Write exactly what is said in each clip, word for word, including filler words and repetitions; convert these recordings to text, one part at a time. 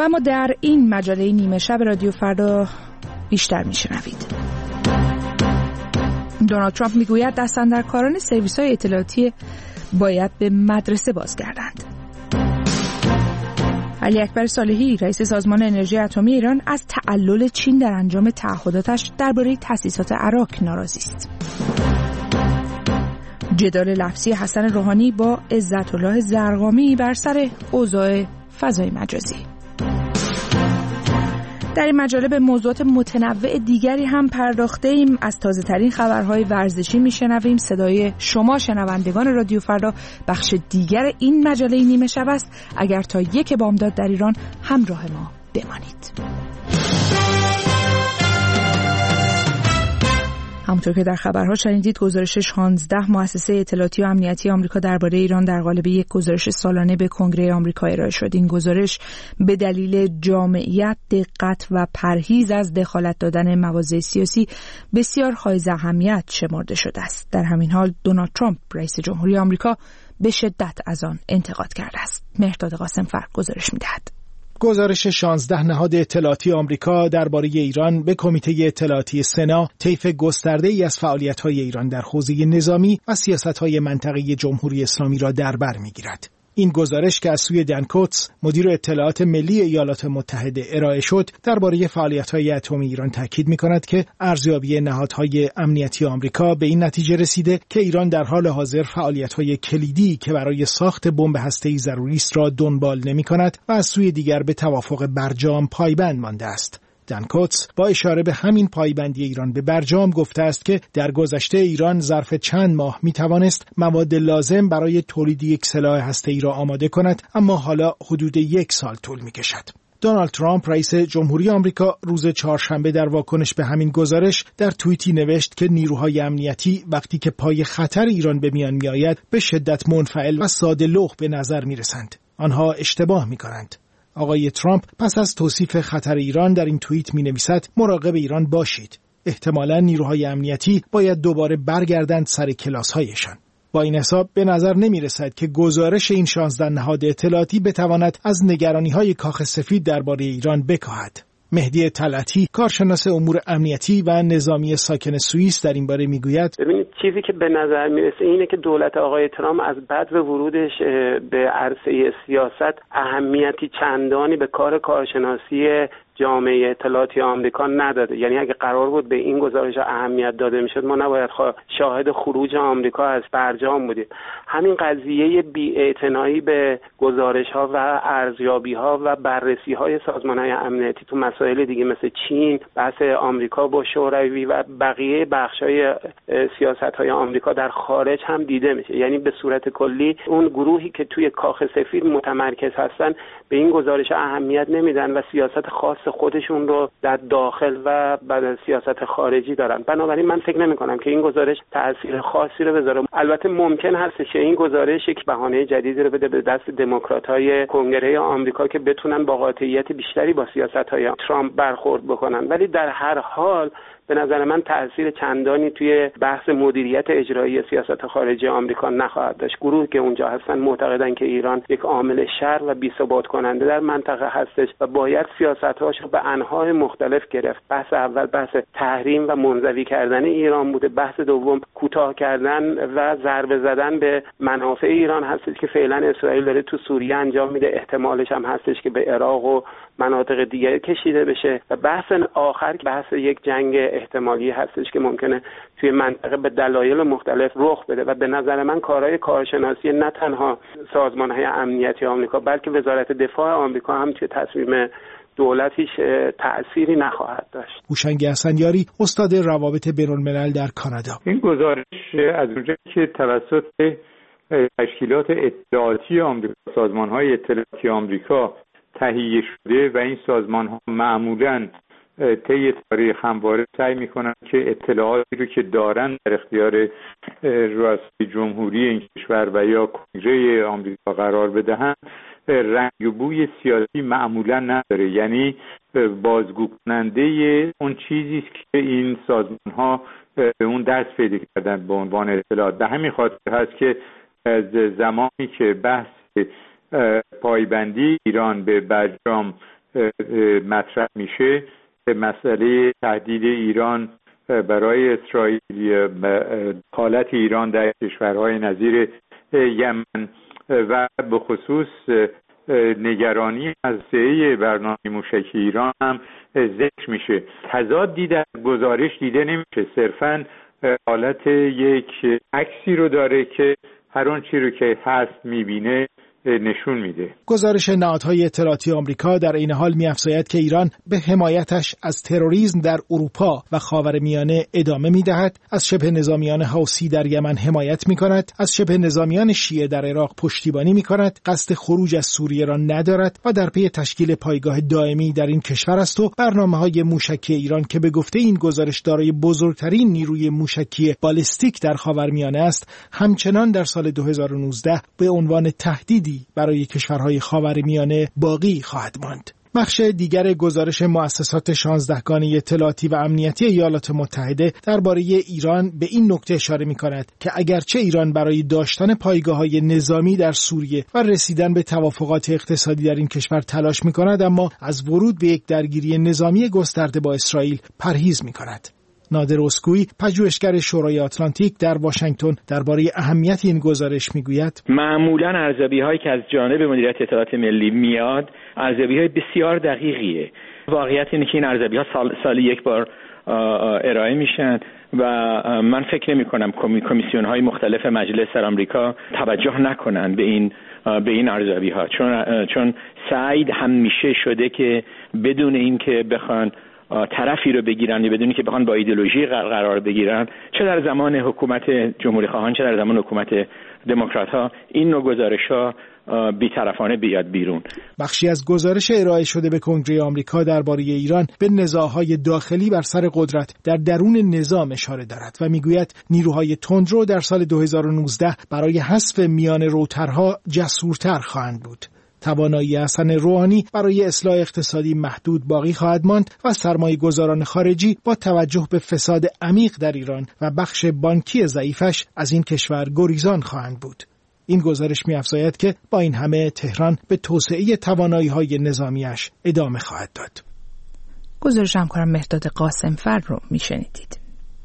و اما در این مجله نیمه شب رادیو فردا بیشتر میشنوید. دونالد ترامپ میگوید دستاندرکاران سرویس‌های اطلاعاتی باید به مدرسه بازگردند. علی اکبر صالحی رئیس سازمان انرژی اتمی ایران از تعلل چین در انجام تعهداتش درباره تأسیسات عراق ناراضی است. جدال لفظی حسن روحانی با عزت الله زرقامی بر سر اوضاع فضای مجازی. در این مجله به موضوعات متنوع دیگری هم پرداخته ایم. از تازه ترین خبرهای ورزشی میشنویم. صدای شما شنوندگان رادیو فردا بخش دیگر این مجله نیمه شب است. اگر تا یک بامداد در ایران همراه ما بمانید. همونطور که در خبرها شنیدید، گزارش شانزده مؤسسه اطلاعاتی و امنیتی آمریکا درباره ایران در قالب یک گزارش سالانه به کنگره آمریکا ارائه شد. این گزارش به دلیل جامعیت، دقت و پرهیز از دخالت دادن مواضع سیاسی بسیار حائز اهمیت شمرده شده است. در همین حال دونالد ترامپ رئیس جمهوری آمریکا به شدت از آن انتقاد کرده است. مهرداد قاسم‌فر گزارش می‌دهد. گزارش شانزده نهاد اطلاعاتی آمریکا درباره ایران به کمیته اطلاعاتی سنا طیف گسترده‌ای از فعالیت‌های ایران در حوزه نظامی و سیاست‌های منطقه‌ای جمهوری اسلامی را در بر می‌گیرد. این گزارش که از سوی دن کوتس مدیر اطلاعات ملی ایالات متحده ارائه شد درباره فعالیت‌های اتمی ایران تاکید می‌کند که ارزیابی نهادهای امنیتی آمریکا به این نتیجه رسیده که ایران در حال حاضر فعالیت‌های کلیدی که برای ساخت بمب هسته‌ای ضروری است را دنبال نمی‌کند و از سوی دیگر به توافق برجام پایبند مانده است. دن کوتس با اشاره به همین پایبندی ایران به برجام گفته است که در گذشته ایران ظرف چند ماه می توانست مواد لازم برای تولید یک سلاح هسته‌ای را آماده کند، اما حالا حدود یک سال طول می کشد. دونالد ترامپ رئیس جمهوری آمریکا روز چهارشنبه در واکنش به همین گزارش در توییتی نوشت که نیروهای امنیتی وقتی که پای خطر ایران به میان می آید به شدت منفعل و ساده لوح به نظر می رسند. آنها اشتباه می کنند. آقای ترامپ پس از توصیف خطر ایران در این توییت می نویسد مراقب ایران باشید. احتمالاً نیروهای امنیتی باید دوباره برگردند سر کلاس‌هایشان. با این حساب به نظر نمی رسد که گزارش این شانزده نهاد اطلاعاتی بتواند از نگرانی‌های کاخ سفید درباره ایران بکاهد. مهدی طلعتی کارشناس امور امنیتی و نظامی ساکن سوئیس در این باره میگوید ببینید چیزی که به نظر میرسه اینه که دولت آقای ترامپ از بعد به ورودش به عرصه سیاست اهمیتی چندانی به کار کارشناسی جامعه اطلاعاتی آمریکا نداده. یعنی اگه قرار بود به این گزارش اهمیت داده میشد ما نباید شاهد خروج آمریکا از برجام بودیم. همین قضیه بی‌اعتنایی به گزارش‌ها و ارزیابی‌ها و بررسی‌های سازمان‌های امنیتی تو مسائل دیگه مثل چین، بحث آمریکا با شوروی و بقیه بخش‌های سیاست‌های آمریکا در خارج هم دیده میشه. یعنی به صورت کلی اون گروهی که توی کاخ سفید متمرکز هستن به این گزارش اهمیت نمیدن و سیاست خاص خودشون رو در داخل و بعد سیاست خارجی دارن. بنابراین من فکر نمی کنم که این گزارش تأثیر خاصی رو بذاره. البته ممکن هست که این گزارش یک بهانه جدیدی رو بده به دست دموکرات‌های کنگره آمریکا که بتونن با قاطعیت بیشتری با سیاست‌های ترامپ برخورد بکنن. ولی در هر حال به نظر من تأثیر چندانی توی بحث مدیریت اجرایی سیاست خارجی آمریکا نخواهد داشت. گروهی که اونجا هستن معتقدن که ایران یک عامل شر و بی‌ثبات کننده در منطقه هستش و باید سیاست‌هاش رو به انواع مختلف گرفت. بحث اول بحث تحریم و منزوی کردن ایران بوده، بحث دوم کوتاه کردن و ضربه زدن به منافع ایران هستش که فعلا اسرائیل داره تو سوریه انجام میده، احتمالش هم هستش که به عراق و مناطق دیگه کشیده بشه و بحث آخر بحث یک جنگ احتمالی هستش که ممکنه توی منطقه به دلایل مختلف رخ بده و به نظر من کارهای کارشناسی نه تنها سازمان‌های امنیتی آمریکا بلکه وزارت دفاع آمریکا هم توی تصمیم دولتیش تأثیری نخواهد داشت. هوشنگ حسنیاری استاد روابط بین‌الملل در کانادا: این گزارش از اونجایی که توسط تشکیلات اطلاعاتی آمریکا، سازمان‌های اطلاعاتی آمریکا تهیه شده و این سازمان‌ها معمولاً طی تاریخ همواره سعی میکنن که اطلاعاتی رو که دارن در اختیار رئاست جمهوری این کشور و یا کنگره آمریکا قرار بدهن، رنگ و بوی سیاسی معمولا نداره. یعنی بازگو کننده اون چیزی است که این سازمان ها به اون دست پیدا کردن به عنوان اطلاعات. به همین خاطر هست که از زمانی که بحث پایبندی ایران به برجام مطرح میشه، مسئله تهدید ایران برای اسرائیل، حالت ایران در کشورهای نظیر یمن و به خصوص نگرانی از ضعیف برنامه موشکی ایران هم ذکر میشه. تضادی در گزارش دیده نمیشه، صرفاً حالت یک عکسی رو داره که هر آن چیزی رو که هست میبینه نشون میده. گزارش نهادهای اطلاعاتی آمریکا در این حال می‌افزاید که ایران به حمایتش از تروریسم در اروپا و خاورمیانه ادامه می‌دهد، از شبه نظامیان حوثی در یمن حمایت می‌کند، از شبه نظامیان شیعه در عراق پشتیبانی می‌کند، قصد خروج از سوریه را ندارد و در پی تشکیل پایگاه دائمی در این کشور است و برنامه‌های موشکی ایران که به گفته این گزارش دارای بزرگترین نیروی موشکی بالستیک در خاورمیانه است، همچنان در سال دو هزار و نوزده به عنوان تهدیدی برای کشورهای خاورمیانه باقی خواهد ماند. بخش دیگر گزارش مؤسسات شانزدهگانه اطلاعاتی و امنیتی ایالات متحده درباره ایران به این نکته اشاره می‌کند که اگرچه ایران برای داشتن پایگاه‌های نظامی در سوریه و رسیدن به توافقات اقتصادی در این کشور تلاش می‌کند، اما از ورود به یک درگیری نظامی گسترده با اسرائیل پرهیز می‌کند. نادر اسکویی، پژوهشگر شورای آتلانتیک در واشنگتن، درباره اهمیت این گزارش میگوید: معمولاً ارزیابی‌هایی که از جانب مدیریت اطلاعات ملی میاد، ارزیابی‌های بسیار دقیقیه. واقعیت اینه که این ارزیابی‌ها سال سال یک بار ارائه میشن و من فکر نمی‌کنم کمیسیون‌های مختلف مجلس در آمریکا توجه نکنن به این به این ارزیابی‌ها، چون چون سعی همیشه شده که بدون اینکه بخوان طرفی رو بگیرن یا بدونی که بخوان با ایدئولوژی قرار بگیرن، چه در زمان حکومت جمهوری خواهان چه در زمان حکومت دموکرات ها، این نوع گزارش ها بی‌طرفانه بیاد بیرون. بخشی از گزارش ارائه شده به کنگره آمریکا درباره ایران به نزاع‌های داخلی بر سر قدرت در درون نظام اشاره دارد و میگوید نیروهای تندرو در سال دو هزار و نوزده برای حذف میان روترها جسورتر خواهند بود. توانایی حسن روحانی برای اصلاح اقتصادی محدود باقی خواهد ماند و سرمایه گذاران خارجی با توجه به فساد عمیق در ایران و بخش بانکی ضعیفش از این کشور گریزان خواهند بود. این گزارش می‌افزاید که با این همه تهران به توسعه توانایی‌های نظامیش ادامه خواهد داد. گزارش همکارم مهداد قاسمفر رو میشنیدید.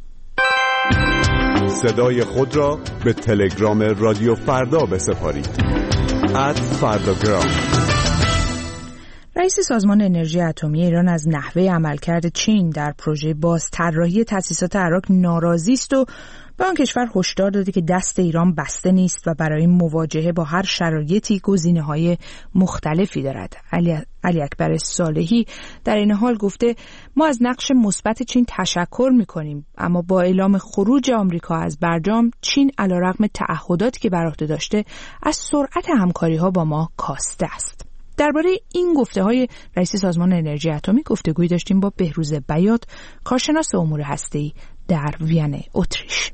صدای خود را به تلگرام رادیو فردا بسپارید. ات فرداگرام. رئیس سازمان انرژی اتمی ایران از نحوه عملکرد چین در پروژه بازطراحی تأسیسات عراق ناراضی است و به آن کشور هشدار داده که دست ایران بسته نیست و برای مواجهه با هر شرایطی گزینه‌های مختلفی دارد. علی, علی اکبر صالحی در این حال گفته ما از نقش مثبت چین تشکر می‌کنیم، اما با اعلام خروج آمریکا از برجام، چین علیرغم تعهداتی که بر عهده داشته از سرعت همکاری‌ها با ما کاسته است. درباره این گفته‌های رئیس سازمان انرژی اتمی گفتگویی داشتیم با بهروز بیات، کارشناس امور هسته‌ای در وین، اتریش.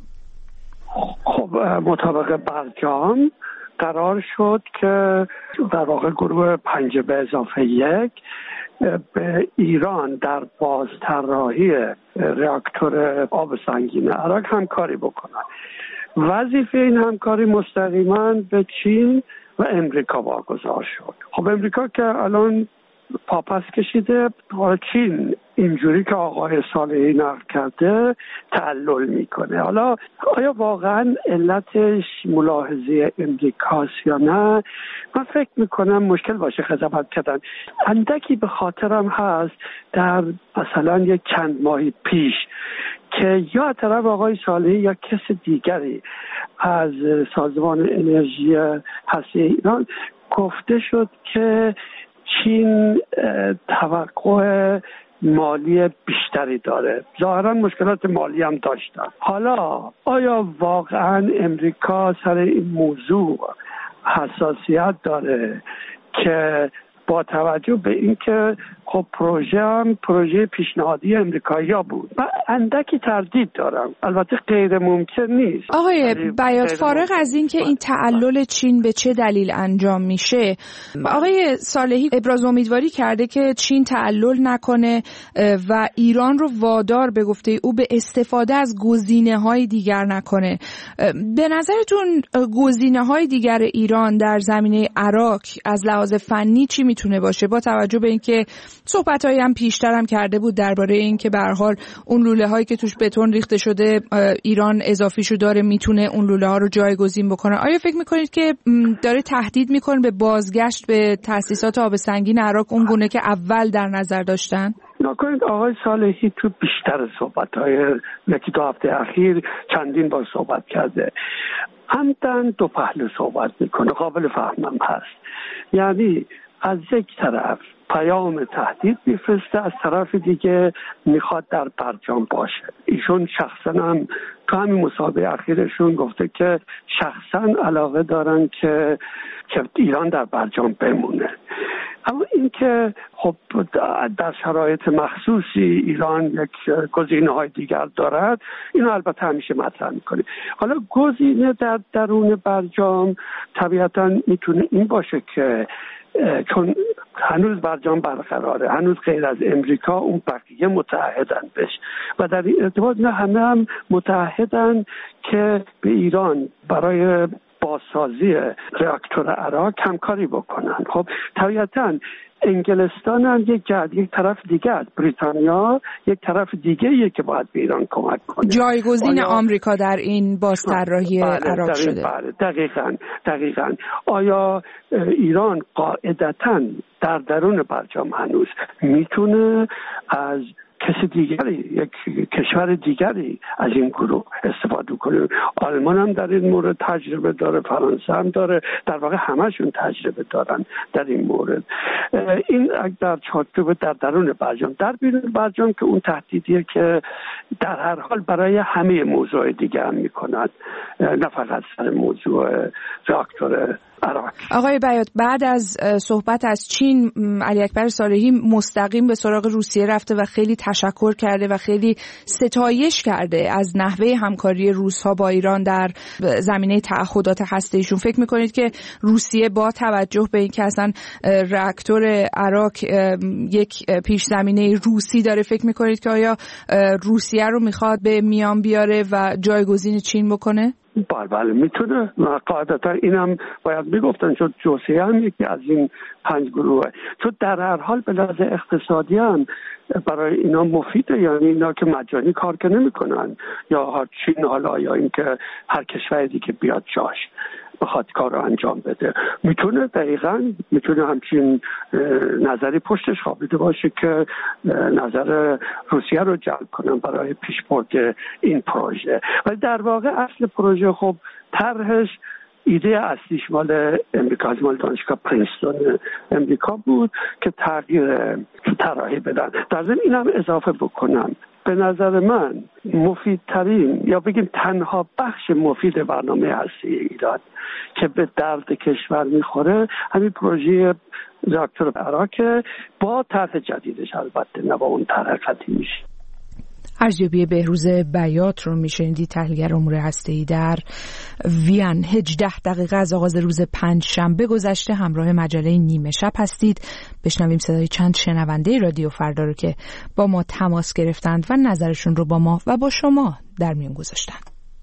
خب مطابق برجام قرار شد که در واقع گروه پنج به اضافه یک به ایران در بازطراحی راکتور آب سنگین عراق همکاری بکنن. وظیفه این همکاری مستقیما به چین و امریکا واگذار شد. خب امریکا که الان پاپس کشیده، چین اینجوری که آقای صالحی نقل کرده تعلل میکنه. حالا آیا واقعا علتش ملاحظه امریکاست یا نه؟ من فکر میکنم مشکل باشه قضاوت کردن. اندکی به خاطرم هست در مثلا یک چند ماهی پیش که یا طرف آقای صالحی یا کس دیگری از سازمان انرژی هسته ایران گفته شد که چین توقع مالی بیشتری داره. ظاهرا مشکلات مالی هم داشتن. حالا آیا واقعا امریکا سر این موضوع حساسیت داره که با توجه به اینکه خب پروژه هم پروژه پیشنهادی امریکایی‌ها بود، من اندکی تردید دارم. البته غیر ممکن نیست. آقای بیات، فارغ از این که این تعلل چین به چه دلیل انجام میشه، آقای صالحی ابراز امیدواری کرده که چین تعلل نکنه و ایران رو وادار به گفته او به استفاده از گزینه‌های دیگر نکنه. به نظرتون گزینه‌های دیگر ایران در زمینه عراق از لحاظ فنی چی میتونه باشه، با توجه به اینکه صحبت‌هایی هم پیشتر هم کرده بود درباره اینکه به هر حال اون لوله هایی که توش بتون ریخته شده ایران اضافیشو داره میتونه اون لوله ها رو جایگزین بکنه. آیا فکر میکنید که داره تهدید میکنه به بازگشت به تأسیسات آب سنگین عراق اون گونه که اول در نظر داشتن؟ نکنید آقای صالحی تو بیشتر صحبت‌های یکی دو هفته اخیر چندین بار صحبت کرده، عمدن دو پهلو صحبت میکنه، قابل فهمم هست. یعنی از یک طرف پیام تهدید میفرسته، از طرف دیگه میخواد در برجام باشه. ایشون شخصا هم تو همین مصاحبه اخیرشون گفته که شخصا علاقه دارن که که ایران در برجام بمونه. اما اینکه خب در شرایط مخصوصی ایران یک گزینه‌های دیگر دارد، اینو البته همیشه مطرح می‌کنیم. حالا گزینه در درون برجام طبیعتاً میتونه این باشه که چون هنوز برجام برقراره، هنوز غیر از امریکا اون بقیه متحدن بش و در این ارتباط نه همه هم متحدن که به ایران برای بازسازی راکتور عراق همکاری بکنن. خب طبیعتاً انگلستان هم یک جهت، یک طرف دیگه است، بریتانیا یک طرف دیگه ایه که باید به ایران کمک کنه. جایگزین آمریکا در این بازطراحی عراق شده. بله دقیقاً دقیقاً. آیا ایران قاعدتاً در درون برجام هنوز میتونه از کسی دیگری، یک کشور دیگری از این گروه استفاده کنه؟ آلمان هم در این مورد تجربه داره، فرانسه هم داره، در واقع همشون تجربه دارن در این مورد. این در چارچوب در درون برجام. در بیرون برجام که اون تهدیدیه که در هر حال برای همه موضوع دیگه هم میکنند، نه فقط سر موضوع راکتور عراق. آقای بیات، بعد از صحبت از چین، علی اکبر صالحی مستقیم به سراغ روسیه رفته و خیلی تشکر کرده و خیلی ستایش کرده از نحوه همکاری روس‌ها با ایران در زمینه تعهدات هسته‌ایشون. فکر می‌کنید که روسیه با توجه به اینکه اصلا راکتور عراق یک پیش زمینه روسی داره، فکر می‌کنید که آیا روسیه رو می‌خواد به میان بیاره و جایگزین چین بکنه؟ بله بله میتونه. قاعدتا اینم باید میگفتن، چون جوسیه هم یکی از این پنج گروه، چون در هر حال به لحاظ اقتصادی هم برای اینا مفیده. یعنی اینا که مجانی کار که نمی کنن، یا چین حالا یا اینکه هر کشور دیگه بیاد جاش بخواد کار رو انجام بده، میتونه دقیقاً میتونه همچین نظری پشتش خوابیده باشه که نظر روسیه رو جلب کنن برای پیشبرد این پروژه. ولی در واقع اصل پروژه خب طرحش، ایده اصلیش مال امریکا، مال دانشگاه پرینستون امریکا بود که تغییر طراحی بدن. در ضمن اینم اضافه بکنم، به نظر من مفیدترین یا بگیم تنها بخش مفید برنامه هستی ایران که به درد کشور میخوره همین پروژه راکتور عراق با طرح جدیدش، البته نه با اون طرح قدیمیش. ارزیابی بهروز بیات رو میشنیدید، تحلیلگر امور هسته‌ای در وین. هجده دقیقه از آغاز روز پنج شنبه گذشته، همراه مجله نیمه شب هستید. بشنویم صدای چند شنونده رادیو فردا رو که با ما تماس گرفتند و نظرشون رو با ما و با شما در میون گذاشتن.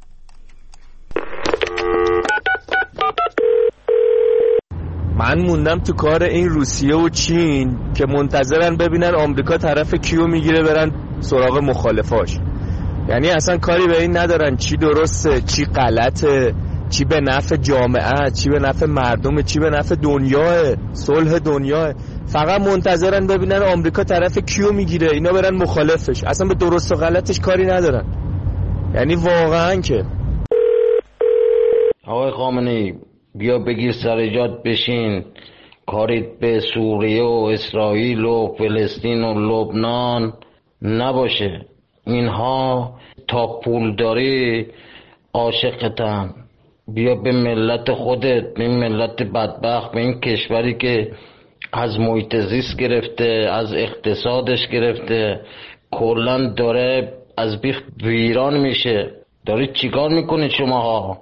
من موندم تو کار این روسیه و چین که منتظرن ببینن آمریکا طرف کیو میگیره برن سراغ مخالفاش. یعنی اصلا کاری به این ندارن چی درسته چی غلطه، چی به نفع جامعه، چی به نفع مردم، چی به نفع دنیاه، صلح دنیاه. فقط منتظرن ببینن آمریکا طرف کیو میگیره اینا برن مخالفش. اصلا به درست و غلطش کاری ندارن. یعنی واقعا که آقای خامنه‌ای بیا بگیر سر جات بشین، کاریت به سوریه و اسرائیل و فلسطین و لبنان نباشه. اینها تا پول داری عاشقتن. بیا به ملت خودت، به ملت بدبخت، به این کشوری که از محیط زیست گرفته، از اقتصادش گرفته، کلن داره از بیخ ویران میشه. دارید چیکار میکنید شماها؟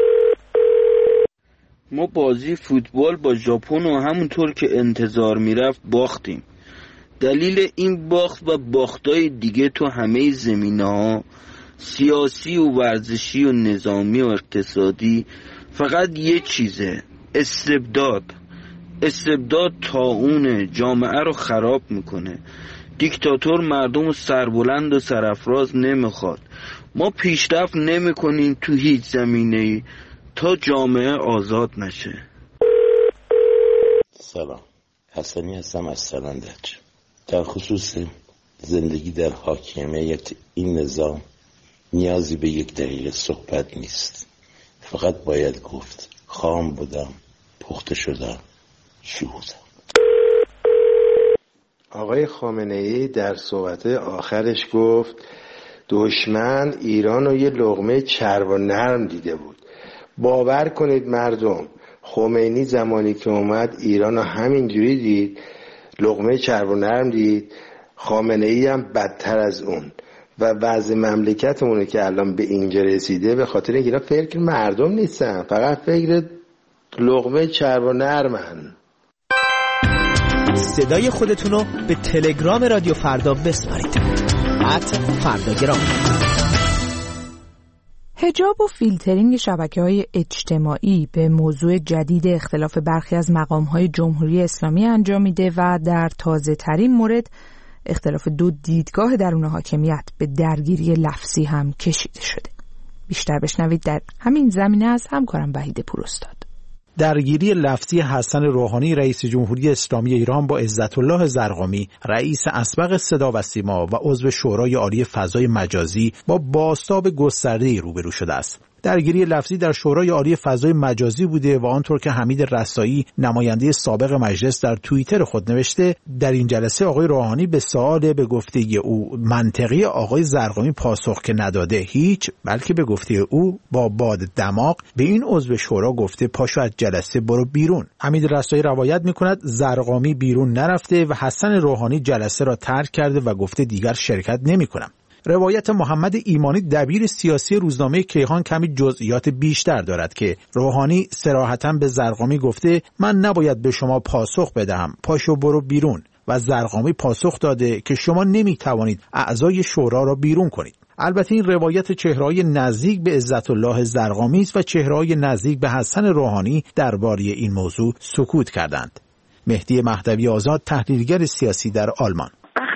ما بازی فوتبال با ژاپن و همونطور که انتظار میرفت باختیم. دلیل این باخت و باختای دیگه تو همه زمینه‌ها، سیاسی و ورزشی و نظامی و اقتصادی، فقط یه چیزه: استبداد. استبداد طاعون جامعه رو خراب میکنه. دیکتاتور مردم رو سربلند و سرافراز نمیخواد. ما پیشرفت نمیکنیم تو هیچ زمینه‌ای تا جامعه آزاد نشه. سلام، حسنی هستم از سرندج. در خصوص زندگی در حاکمیت این نظام نیازی به یک دقیقه صحبت نیست، فقط باید گفت خام بودم، پخته شدم، شهودم. آقای خامنه‌ای در صحبت آخرش گفت دشمن ایران رو یه لقمه چرب و نرم دیده بود. باور کنید مردم، خمینی زمانی که اومد ایران رو همینجوری دید، لقمه چرب و نرم دید. خامنه‌ای هم بدتر از اون. و وضع مملکتمونه که الان به اینجا رسیده به خاطر اینکه اینا فکر مردم نیستن، فقط فکر لقمه چرب و نرمن. صدای خودتونو به تلگرام رادیو فردا بسپارید. ات فرداگرام. حجاب و فیلترینگ شبکه‌های اجتماعی به موضوع جدید اختلاف برخی از مقام‌های جمهوری اسلامی انجام میده و در تازه‌ترین مورد اختلاف دو دیدگاه درون حاکمیت به درگیری لفظی هم کشیده شده. بیشتر بشنوید در همین زمینه از همکارم وحید پوراستاد. درگیری لفظی حسن روحانی رئیس جمهوری اسلامی ایران با عزت‌الله زرقامی رئیس اسبق صدا و سیما و عضو شورای عالی فضای مجازی با بازتاب گسترده‌ای روبرو شده است. درگیری لفظی در شورای عالی فضای مجازی بوده و آنطور که حمید رسایی نماینده سابق مجلس در توییتر خود نوشته، در این جلسه آقای روحانی به سوال به گفته او منطقی آقای زرقامی پاسخ که نداده هیچ، بلکه به گفته او با باد دماغ به این عضو شورا گفته پاشو از جلسه برو بیرون. حمید رسایی روایت می‌کند زرقامی بیرون نرفته و حسن روحانی جلسه را ترک کرده و گفته دیگر شرکت نمی‌کنم. روایت محمد ایمانی دبیر سیاسی روزنامه کیهان کمی جزئیات بیشتر دارد که روحانی صراحتاً به زرقامی گفته من نباید به شما پاسخ بدهم، پاشو برو بیرون، و زرقامی پاسخ داده که شما نمیتوانید اعضای شورا را بیرون کنید. البته این روایت چهره‌های نزدیک به عزت‌الله زرقامی است و چهره‌های نزدیک به حسن روحانی درباره این موضوع سکوت کردند. مهدی مهدوی آزاد، تحلیلگر سیاسی در آلمان: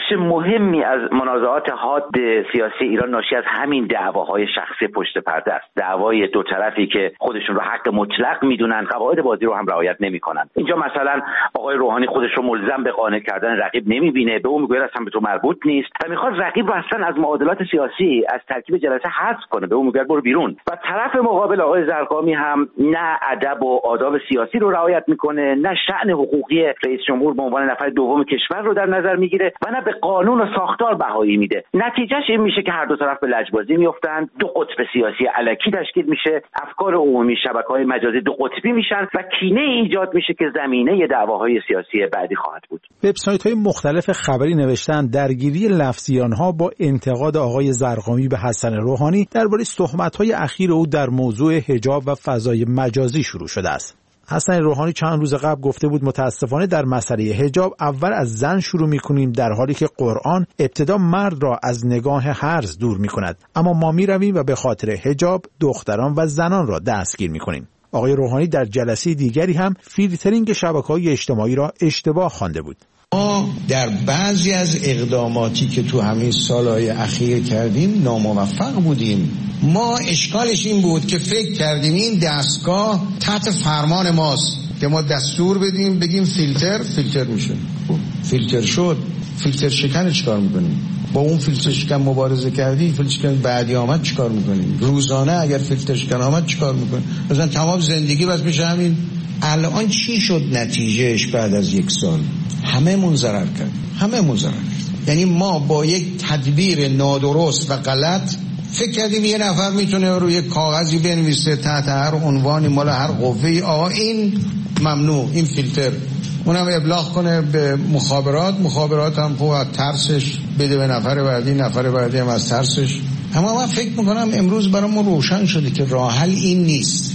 مهمی از منازعات حاد سیاسی ایران ناشی از همین دعواهای شخصی پشت پرده است. دعوای دو طرفی که خودشون رو حق مطلق میدونن، قواعد بازی رو هم رعایت نمیکنن. اینجا مثلا آقای روحانی خودش رو ملزم به قانع کردن رقیب نمیبینه، به اون میگه اصلا به تو مربوط نیست و میخواد رقیب رو اصلا از معادلات سیاسی از ترکیب جلسه حذف کنه، به اون میگه برو بیرون. و طرف مقابل آقای زرقامی هم نه ادب و آداب سیاسی رو رعایت میکنه، نه شأن حقوقی رئیس جمهور به عنوان نفر دوم کشور رو در نظر میگیره و نه به قانون و ساختار بهایی میده. نتیجهش این میشه که هر دو طرف به لجبازی میافتند، دو قطب سیاسی الکی تشکیل میشه، افکار عمومی شبکه‌های مجازی دو قطبی میشن و کینه ایجاد میشه که زمینه دعواهای سیاسی بعدی خواهد بود. وبسایت‌های مختلف خبری نوشتن درگیری لفظی آنها با انتقاد آقای زرقامی به حسن روحانی درباره تهمت‌های اخیر او در موضوع حجاب و فضای مجازی شروع شده است. حسن روحانی چند روز قبل گفته بود متاسفانه در مسئله حجاب اول از زن شروع می‌کنیم، در حالی که قرآن ابتدا مرد را از نگاه هرز دور می‌کند، اما ما می‌رویم و به خاطر حجاب دختران و زنان را دستگیر می‌کنیم. آقای روحانی در جلسه دیگری هم فیلترینگ شبکه‌های اجتماعی را اشتباه خوانده بود. ما در بعضی از اقداماتی که تو همین سالهای اخیر کردیم ناموفق بودیم. ما اشکالش این بود که فکر کردیم این دستگاه تحت فرمان ماست که ما دستور بدیم بگیم فیلتر فیلتر میشه. فیلتر شد، فیلتر شکن چیکار میکنیم؟ با اون فیلتر شکن مبارزه کردی، فیلتر شکن بعدی آمد چیکار میکنیم؟ روزانه اگر فیلتر شکن آمد چیکار میکنیم؟ مثلا تمام زندگی بس میشه همین. الان چی شد نتیجهش بعد از یک سال؟ همه مون ضرر کرد، همه مون ضرر کرد. یعنی ما با یک تدبیر نادرست و غلط فکر کردیم یه نفر میتونه روی کاغذی بنویسه تحت هر عنوانی مال هر قوه‌ای آقا این ممنوع، این فیلتر، اونم ابلاغ کنه به مخابرات، مخابرات هم خب از ترسش بده به نفر بعدی، نفر بعدی هم از ترسش. اما من فکر میکنم امروز برامون روشن شده که راه حل این نیست.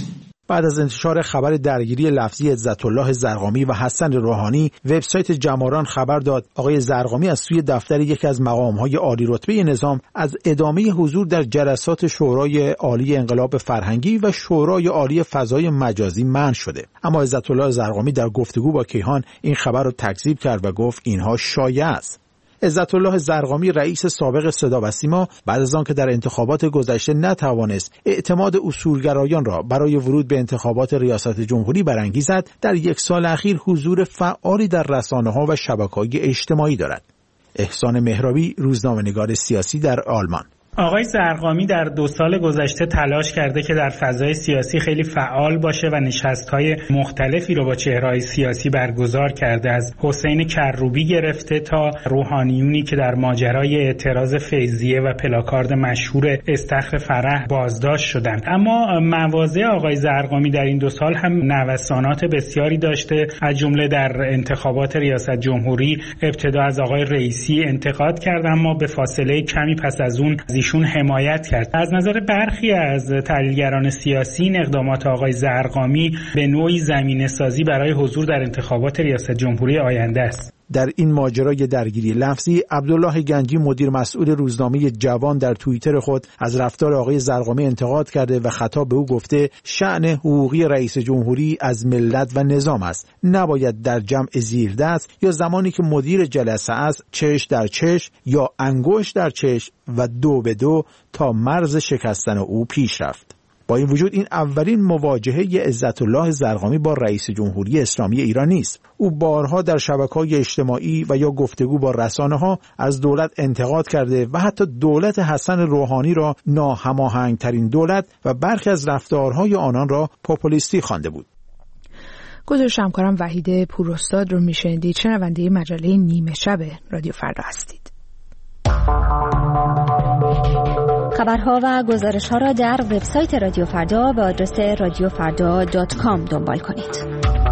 بعد از انتشار خبر درگیری لفظی عزت‌الله زرقامی و حسن روحانی، وبسایت جماران خبر داد آقای زرقامی از سوی دفتر یکی از مقام‌های عالی رتبه نظام از ادامه حضور در جلسات شورای عالی انقلاب فرهنگی و شورای عالی فضای مجازی منع شده. اما عزت‌الله زرقامی در گفتگو با کیهان این خبر را تکذیب کرد و گفت اینها شایعه است. عزت‌الله زرقامی رئیس سابق صدا و سیما بعد از آنکه در انتخابات گذشته نتوانست اعتماد اصولگرایان را برای ورود به انتخابات ریاست جمهوری برانگیزد، در یک سال اخیر حضور فعالی در رسانه‌ها و شبکه‌های اجتماعی دارد. احسان مهرابی، روزنامه‌نگار سیاسی در آلمان. آقای زرقامی در دو سال گذشته تلاش کرده که در فضای سیاسی خیلی فعال باشه و نشست‌های مختلفی رو با چهره‌های سیاسی برگزار کرده، از حسین کروبی گرفته تا روحانیونی که در ماجرای اعتراض فیضیه و پلاکارد مشهور استخر فرح بازداشت شدند. اما مواضع آقای زرقامی در این دو سال هم نوسانات بسیاری داشته، از جمله در انتخابات ریاست جمهوری ابتدا از آقای رئیسی انتقاد کرد، اما به فاصله کمی پس از اون ایشون حمایت کرد. از نظر برخی از تحلیلگران سیاسی این اقدامات آقای زرقامی به نوعی زمینه‌سازی برای حضور در انتخابات ریاست جمهوری آینده است. در این ماجرای درگیری لفظی، عبدالله گنجی مدیر مسئول روزنامه جوان در توییتر خود از رفتار آقای زرقامی انتقاد کرده و خطاب به او گفته شأن حقوقی رئیس جمهوری از ملت و نظام است، نباید در جمع زیردست یا زمانی که مدیر جلسه است چش در چش یا انگشت در چش و دو به دو تا مرز شکستن او پیش رفت. با این وجود این اولین مواجهه عزت‌الله زرقامی با رئیس جمهوری اسلامی ایران نیست. او بارها در شبکه‌های اجتماعی و یا گفتگو با رسانه‌ها از دولت انتقاد کرده و حتی دولت حسن روحانی را ناهماهنگ‌ترین دولت و برخی از رفتارهای آنان را پاپولیستی خوانده بود. گزارش همکارم وحید پوراستاد رو میشنیدید. شنونده مجله نیمه شب رادیو فردا هستید. خبرها و گزارش‌ها را در وبسایت رادیو فردا به آدرس رادیو فردا دات کام دنبال کنید.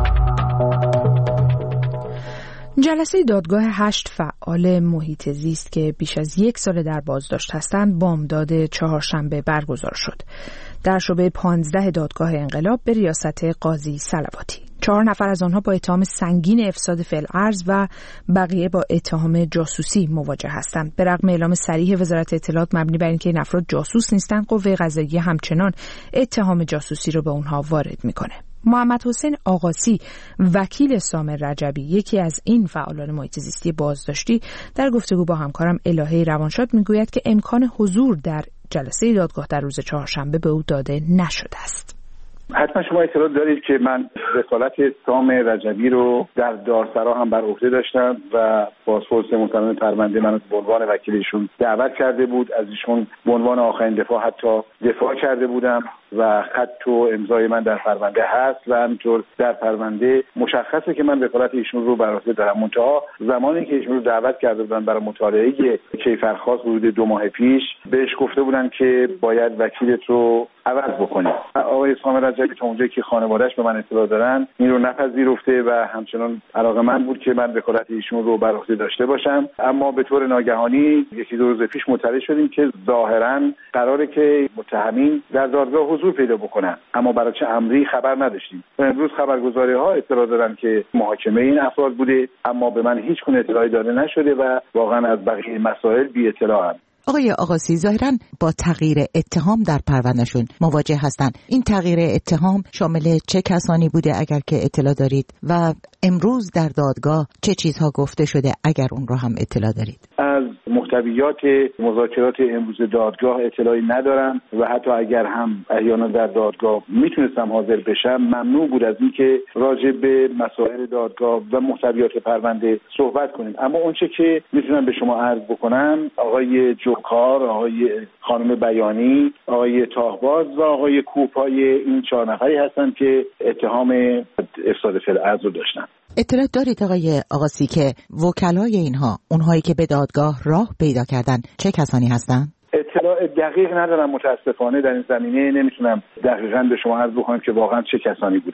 جلسه دادگاه هشت فعال محیط زیست که بیش از یک سال در بازداشت هستند بامداد چهارشنبه برگزار شد. در شعبه پانزده دادگاه انقلاب به ریاست قاضی صلواتی. چهار نفر از آنها با اتهام سنگین افساد فی‌الارض و بقیه با اتهام جاسوسی مواجه هستند. به رغم اعلام صریح وزارت اطلاعات مبنی بر اینکه این افراد جاسوس نیستند، قوه قضاییه همچنان اتهام جاسوسی رو به اونها وارد میکنه. محمد حسین آقاسی، وکیل سامر رجبی، یکی از این فعالان محیط زیستی بازداشتی، در گفتگو با همکارم الهه روانشاد میگوید که امکان حضور در جلسه دادگاه در روز چهارشنبه به او داده نشده است. حتما شما اطلاع دارید که من وکالت سامر رجبی رو در دارسرا هم بر عهده داشتم و بازپرس محترم پرونده منو به عنوان وکیل ایشون دعوت کرده بود. از ایشون به عنوان آخرین دفاع حتی دفاع کرده بودم و خط و امضای من در پرونده هست و همینطور در پرونده مشخصه که من وکالت ایشون رو بر عهده دارم. منتها زمانی که ایشون رو دعوت کرده بودن برای مطالعه کیفرخواست حدود دو ماه پیش، بهش گفته بودن که باید وکیلت رو عوض بکنید. آقای سامر رجبی تا اونجایی که خانواده‌اش به من اطلاع دارن این رو نپذیرفته و همچنان علاقه‌مند بود که من وکالت ایشون رو بر عهده داشته باشم. اما به طور ناگهانی یکی دو روز پیش مطلع شدیم که ظاهراً قراره که متهمین در دادگاه حضور پیدا بکنن، اما برای چه امری خبر نداشتیم. امروز خبرگزاری‌ها اطلاع دادن که محاکمه این افراد بوده، اما به من هیچ گونه اطلاعی داده نشده و واقعا از بقیه مسائل بی اطلاعم. آقای آقاسی، ظاهراً با تغییر اتهام در پروندهشون مواجه هستند. این تغییر اتهام شامل چه کسانی بوده اگر که اطلاع دارید و امروز در دادگاه چه چیزها گفته شده اگر اون رو هم اطلاع دارید؟ از محتویات مذاکرات امروز دادگاه اطلاعی ندارم و حتی اگر هم احیانا در دادگاه میتونستم حاضر بشم، ممنوع بود از اینکه راجع به مسائل دادگاه و محتویات پرونده صحبت کنیم. اما اونچه که میتونم به شما عرض بکنم، آقای جوکار، آقای خانم بیانی، آقای تاهباز و آقای کوپای این چهار نفری هستند که اتهام افساد فی‌الارض رو داشتن. اطلاع دارید آقای آقاسی که وکلای اینها، اونهایی که به دادگاه راه پیدا کردن، چه کسانی هستند؟ اطلاع دقیق ندارم متاسفانه، در این زمینه نمیتونم دقیقاً به شما عرض بکنم که واقعا چه کسانی بودن.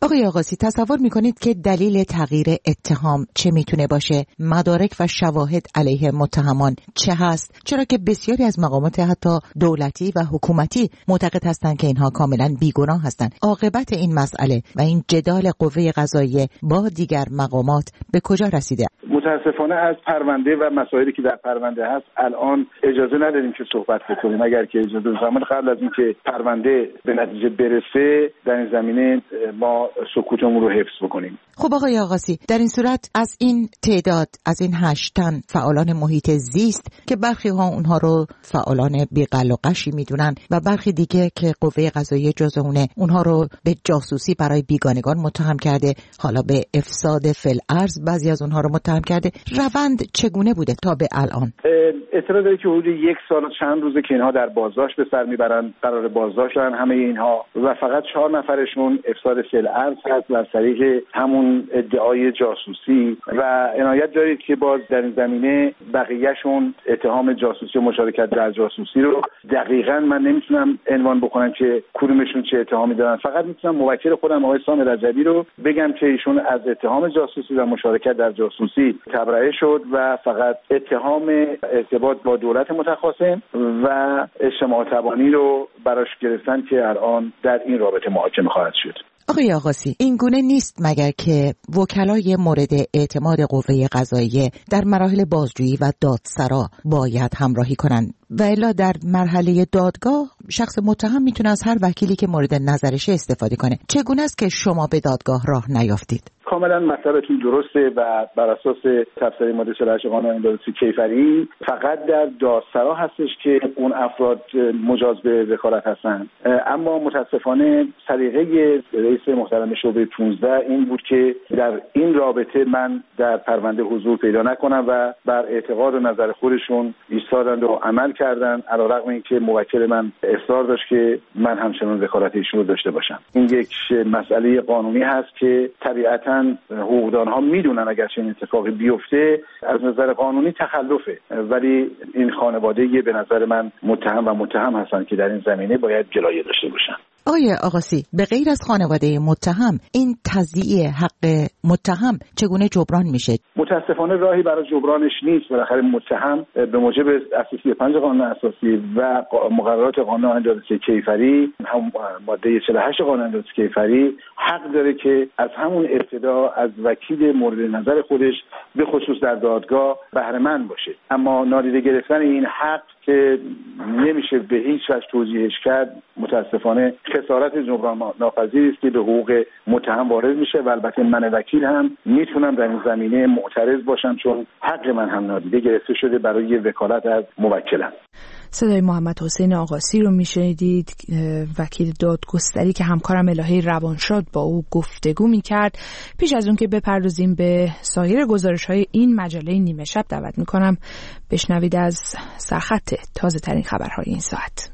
آقای آقاسی، تصور میکنید که دلیل تغییر اتهام چه میتونه باشه؟ مدارک و شواهد علیه متهمان چه هست؟ چرا که بسیاری از مقامات حتی دولتی و حکومتی معتقد هستند که اینها کاملا بیگناه هستند. عاقبت این مسئله و این جدال قوه قضاییه با دیگر مقامات به کجا رسیده؟ متاسفانه از پرونده و مسائلی که در پرونده هست الان اجازه نداریم که صحبت بکنیم. اگر که اجازه بفرمایید قبل از اینکه پرونده به نتیجه برسه در این زمینه ما سکوتمون رو حفظ بکنیم. خب آقای آقاسی، در این صورت از این تعداد، از این هشت تن فعالان محیط زیست که برخی ها اونها رو فعالان بی‌قل و قشی میدونن و برخی دیگه که قوه قضاییه جز اونه اونها رو به جاسوسی برای بیگانگان متهم کرده، حالا به افساد فی‌الارض بعضی از اونها رو متهم کرده، روند چگونه بوده تا به الان؟ اطلاع داره که حدود یک سال و چند روزه که اینها در بازداشت به سر میبرن، قرار بازداشت دارن همه اینها و فقط چهار نفرشون افساد فی‌الارض هست و از طریق همون ادعای جاسوسی و عنایت دارید که باز در این زمینه بقیهشون اتهام جاسوسی و مشارکت در جاسوسی رو دقیقاً من نمیتونم عنوان بکنم که کدومشون چه اتهامی دارن. فقط میتونم موکل خودم آقای سام رجبی رو بگم که ایشون از اتهام جاسوسی و مشارکت در جاسوسی تبرئه شد و فقط اتهام ارتباط با دولت متخاصم و اجتماع تبانی رو براش گرفتن که الان در این رابطه محاکمه خواهد شد. آقای آقاسی، این گونه نیست مگر که وکلای مورد اعتماد قوه قضاییه در مراحل بازجویی و دادسرا باید همراهی کنند و الا در مرحله دادگاه شخص متهم میتونه از هر وکیلی که مورد نظرشه استفاده کنه. چگونه است که شما به دادگاه راه نیافتید؟ کاملا مطلبتون درسته و بر اساس تفسیر ماده چهل و هشت قانون اندازه‌رسی کیفری فقط در دادسرا هستش که اون افراد مجاز به وکالت هستن. اما متاسفانه سلیقه رئیس محترم شعبه پانزده این بود که در این رابطه من در پرونده حضور پیدا نکنم و بر اعتقاد و نظر خودشون ایستادند و عمل کردن، علیرغم اینکه موکل من اصرار داشت که من همچنان وکالت ایشون رو داشته باشم. این یک مسئله قانونی هست که طبیعتاً حقوقدانها میدونن اگر چنین اتفاقی بیفته از نظر قانونی تخلفه، ولی این خانواده به نظر من متهم و متهم هستن که در این زمینه باید جلایه داشته باشن. آقای آقاسی، به غیر از خانواده متهم این تضییع حق متهم چگونه جبران میشه؟ متاسفانه راهی برای جبرانش نیست. بالاخره متهم به موجب اساس سی و پنج قانون اساسی و مقررات قانون اندازه‌رسی کیفری، هم ماده چهل و هشت قانون اندازه‌رسی کیفری، حق داره که از همون ابتدا از وکیل مورد نظر خودش به خصوص در دادگاه بهره مند باشه. اما نادیده گرفتن این حق که نمیشه به هیچ وجه توجیهش کرد، متاسفانه خسارت جبران ناپذیری است که به حقوق متهم وارد میشه و البته من وکیل هم میتونم در این زمینه معترض باشم چون حق من هم نادیده گرفته شده برای وکالت از موکلم. صدای محمد حسین آقاسی رو میشنیدید، وکیل دادگستری که همکارم الهه روانشاد با او گفتگو میکرد. پیش از اون که بپردازیم به سایر گزارش‌های این مجله نیمه شب، دعوت میکنم بشنوید از سرخط تازه ترین خبرهای این ساعت.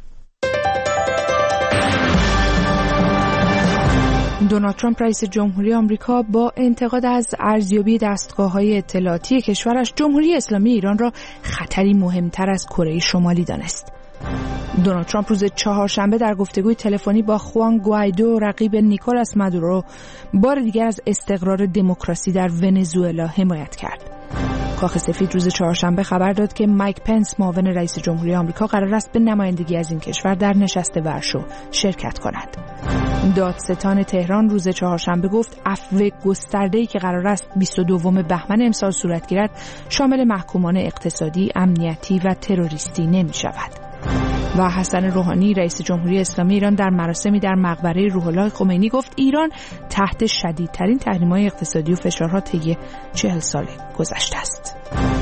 دونالد ترامپ رئیس جمهوری آمریکا با انتقاد از ارزیابی دستگاه‌های اطلاعاتی کشورش، جمهوری اسلامی ایران را خطری مهمتر از کره شمالی دانست. دونالد ترامپ روز چهارشنبه در گفتگوی تلفنی با خوان گوایدو، رقیب نیکولاس مادورو، بار دیگر از استقرار دموکراسی در ونزوئلا حمایت کرد. کاخ سفید روز چهارشنبه خبر داد که مایک پنس، معاون رئیس جمهوری آمریکا، قرار است به نمایندگی از این کشور در نشست ورشو شرکت کند. دادستان تهران روز چهارشنبه گفت عفو گسترده‌ای که قرار است بیست و دوم بهمن امسال صورت گیرد شامل محکومان اقتصادی، امنیتی و تروریستی نمی شود. و حسن روحانی، رئیس جمهوری اسلامی ایران، در مراسمی در مقبره روح الله خمینی گفت ایران تحت شدیدترین تحریم‌های اقتصادی و فشارها طی چهل سال گذشته است.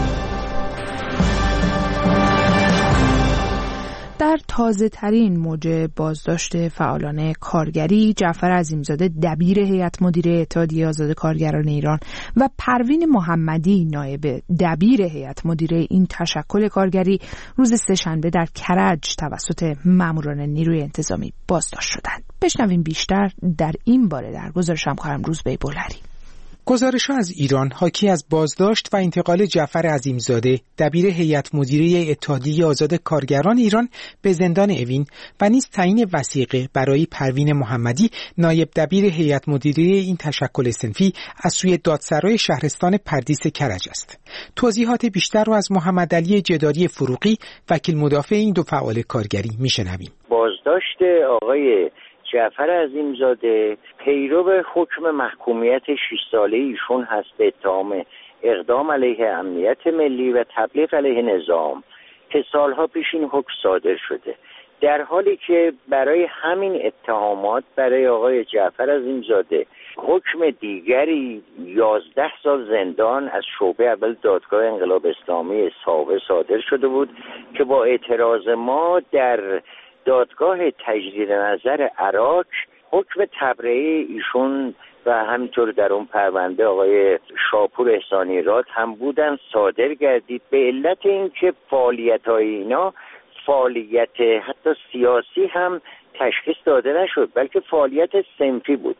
در تازه ترین موج بازداشت فعالان کارگری، جعفر عظیمزاده دبیر هیئت مدیره اتحادیه آزاد کارگران ایران و پروین محمدی نایب دبیر هیئت مدیره این تشکل کارگری روز سه‌شنبه در کرج توسط ماموران نیروی انتظامی بازداشت شدند. بشنویم بیشتر در این باره در گزارش همکارم روزبه بولری. گزارش‌ها از ایران حاکی از بازداشت و انتقال جعفر عظیمزاده دبیر هیئت مدیره اتحادیه آزاد کارگران ایران به زندان اوین و نیز تعیین وثیقه برای پروین محمدی نایب دبیر هیئت مدیره این تشکل صنفی از سوی دادسرای شهرستان پردیس کرج است. توضیحات بیشتر رو از محمد علی جداری فروغی وکیل مدافع این دو فعال کارگری میشنویم. بازداشت آقای جعفر عظیمزاده پیرو حکم محکومیت شش ساله ایشون هست به اتهام اقدام علیه امنیت ملی و تبلیغ علیه نظام که سالها پیش این حکم صادر شده، در حالی که برای همین اتهامات برای آقای جعفر عظیمزاده حکم دیگری یازده سال زندان از شعبه اول دادگاه انقلاب اسلامی ساوه صادر شده بود که با اعتراض ما در دادگاه تجدید نظر عراق حکم تبرئه ایشون و همینطور در اون پرونده آقای شاپور احسانی راد هم بودن صادر گردید به علت اینکه فعالیت‌های اینا فعالیت حتی سیاسی هم تشخیص داده نشد، بلکه فعالیت صنفی بود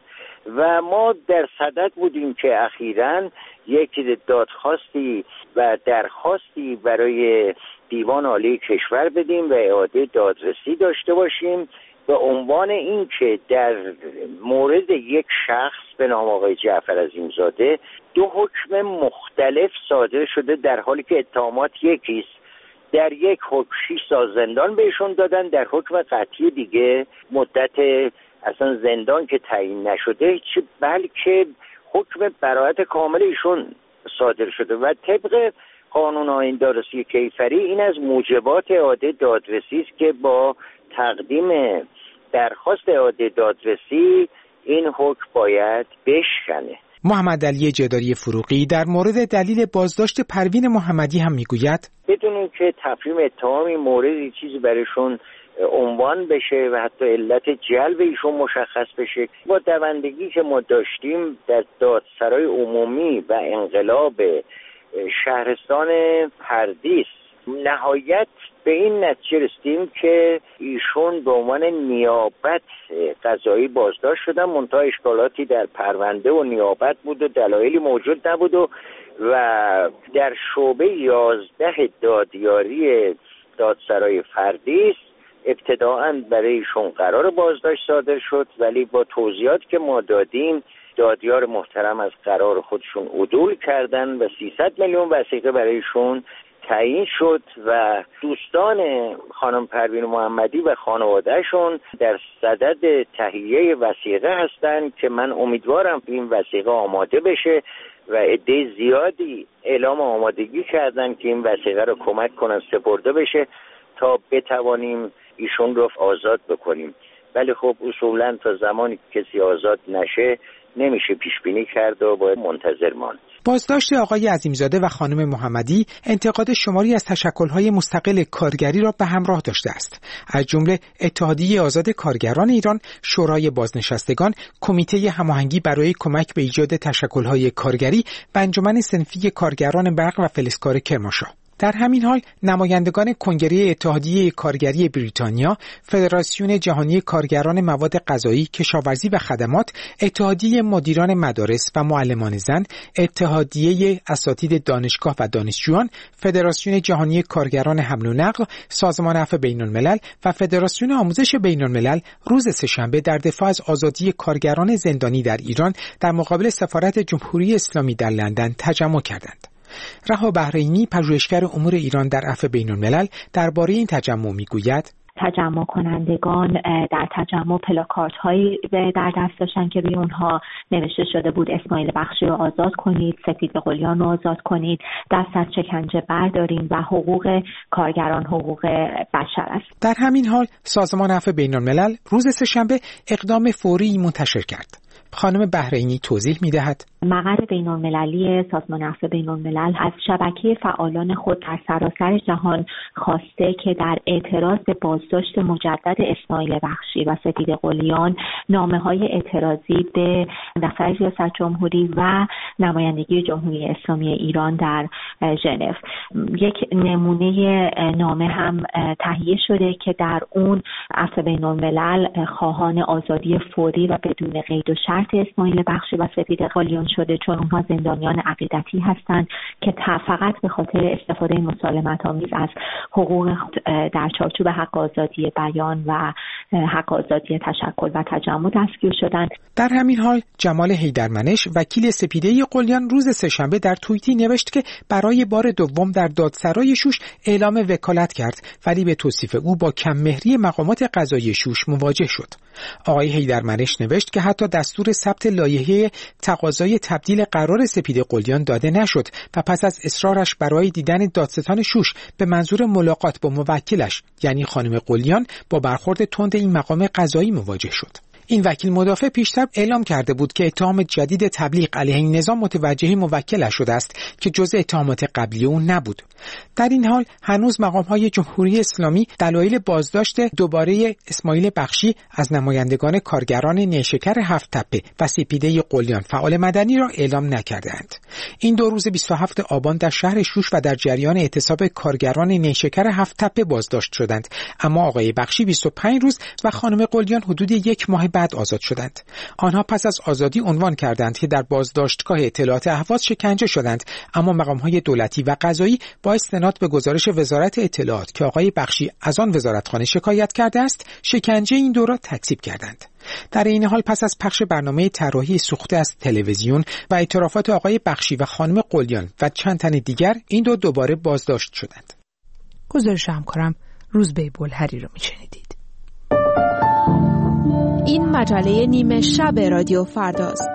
و ما در صدد بودیم که اخیراً یک دادخواستی و درخواستی برای دیوان عالی کشور بدیم و اعاده دادرسی داشته باشیم به عنوان این که در مورد یک شخص به نام آقای جعفر عظیمزاده دو حکم مختلف صادر شده در حالی که اتهامات یکیست. در یک حکم شش سال زندان بهشون دادن، در حکم قطعی دیگه مدت اصلا زندان که تعیین نشده چه بلکه حکم براءت کامل ایشون صادر شده و طبق قانون آیین دادرسی کیفری این از موجبات اعاده دادرسی است که با تقدیم درخواست اعاده دادرسی این حکم باید بشکنه. محمد علی جداری فروغی در مورد دلیل بازداشت پروین محمدی هم میگوید بدون اینکه تفهیم اتهامی موردی چیزی برایشون عنوان بشه و حتی علت جلب ایشون مشخص بشه، با دوندگی که ما داشتیم در دادسرای عمومی و انقلاب شهرستان پردیس نهایت به این نتیجه رسیدیم که ایشون به عنوان نیابت قضایی بازداشت شدن، منتها اشکالاتی در پرونده و نیابت بود و دلایلی موجود نبود و, و در شعبه یازده دادیاری دادسرای پردیس ابتداعاً برای ایشون قرار بازداشت صادر شد، ولی با توضیحاتی که ما دادیم دادیار محترم از قرار خودشون عدول کردن و سیصد میلیون وثیقه برایشون تعیین شد و دوستان خانم پروین محمدی و خانوادهشون در صدد تهیه وثیقه هستند که من امیدوارم این وثیقه آماده بشه و عده زیادی اعلام آمادگی کردن که این وثیقه رو کمک کنن سپرده بشه تا بتوانیم ایشون رو آزاد بکنیم. ولی خب اصولا تا زمانی کسی آزاد نشه نمیشه پیش بینی کرد و باید منتظر ماند. بازداشت آقای عظیمزاده و خانم محمدی انتقاد شماری از تشکل‌های مستقل کارگری را به همراه داشته است، از جمله اتحادیه آزاد کارگران ایران، شورای بازنشستگان، کمیته هماهنگی برای کمک به ایجاد تشکل‌های کارگری و انجمن صنفی کارگران برق و فلزکار کرمانشاه. در همین حال نمایندگان کنگره اتحادیه کارگری بریتانیا، فدراسیون جهانی کارگران مواد غذایی، کشاورزی و خدمات، اتحادیه مدیران مدارس و معلمان زن، اتحادیه اساتید دانشگاه و دانشجویان، فدراسیون جهانی کارگران حمل و نقل، سازمان عفو بین‌الملل و فدراسیون آموزش بین‌الملل روز سه‌شنبه در دفاع از آزادی کارگران زندانی در ایران در مقابل سفارت جمهوری اسلامی در لندن تجمع کردند. رها بحرینی، پژوهشگر امور ایران در عفو بین‌الملل، درباره این تجمع میگوید تجمع کنندگان در تجمع پلاکارت هایی در دست داشتن که روی اونها نوشته شده بود اسماعیل بخشی رو آزاد کنید، سفید قلیان رو آزاد کنید، دست از شکنجه بردارین و حقوق کارگران حقوق بشر است. در همین حال سازمان عفو بین‌الملل روز سه‌شنبه اقدام فوری منتشر کرد. خانم بحرینی توضیح می‌دهد مقر بین‌المللی سازمان عفو بین‌الملل از شبکه فعالان خود در سراسر جهان خواسته که در اعتراض به بازداشت مجدد اسماعیل بخشی و سفید قلیان نامه‌های اعتراضی به دفتر ریاست جمهوری و نمایندگی جمهوری اسلامی ایران در ژنو. یک نمونه نامه هم تهیه شده که در اون عفو بین الملل خواهان آزادی فوری و بدون قید و شرط اسماعیل بخشی و سپید قلیون شده، چون اونها زندانیان عقیدتی هستند که فقط به خاطر استفاده مسالمت آمیز از حقوق در چارچوب حق آزادی بیان و حق آزادی تشکل و تجمع دستگیر شدند. در همین حال جمال حیدرمنش وکیل سپیده قلیان روز سه‌شنبه در توییتی نوشت که برای بار دوم در دادسرای شوش اعلام وکالت کرد، ولی به توصیف او با کم‌مهری مقامات قضایی شوش مواجه شد. آقای حیدرمنش نوشت که حتی دستور ثبت لایحه تقاضای تبدیل قرار سپیده قلیان داده نشد و پس از اصرارش برای دیدن دادستان شوش به منظور ملاقات با موکلش یعنی خانم قلیان با برخورد تند این مقام قضایی مواجه شد. این وکیل مدافع پیشتر اعلام کرده بود که اتهام جدید تبلیغ علیه این نظام متوجه موکلش شده است که جزء اتهامات قبلی او نبود. در این حال هنوز مقام‌های جمهوری اسلامی دلایل بازداشت دوباره اسماعیل بخشی از نمایندگان کارگران نیشکر هفت تپه و سپیده قلیان فعال مدنی را اعلام نکردند. این دو روز بیست و هفتم آبان در شهر شوش و در جریان اعتصاب کارگران نیشکر هفت تپه بازداشت شدند، اما آقای بخشی بیست و پنج روز و خانم قلیان حدود یک ماه بعد آزاد شدند. آنها پس از آزادی عنوان کردند که در بازداشتگاه اطلاعات اهواز شکنجه شدند، اما مقام‌های دولتی و قضایی با استناد به گزارش وزارت اطلاعات که آقای بخشی از آن وزارتخانه شکایت کرده است، شکنجه این دو را تکذیب کردند. در این حال پس از پخش برنامه طراحی سوخته از تلویزیون و اعترافات آقای بخشی و خانم قلیان و چند تن دیگر، این دو دوباره بازداشت شدند. گزارش همکارم روزبه بلهری رو میشنیدید. این مجله نیمه شب رادیو فرداست.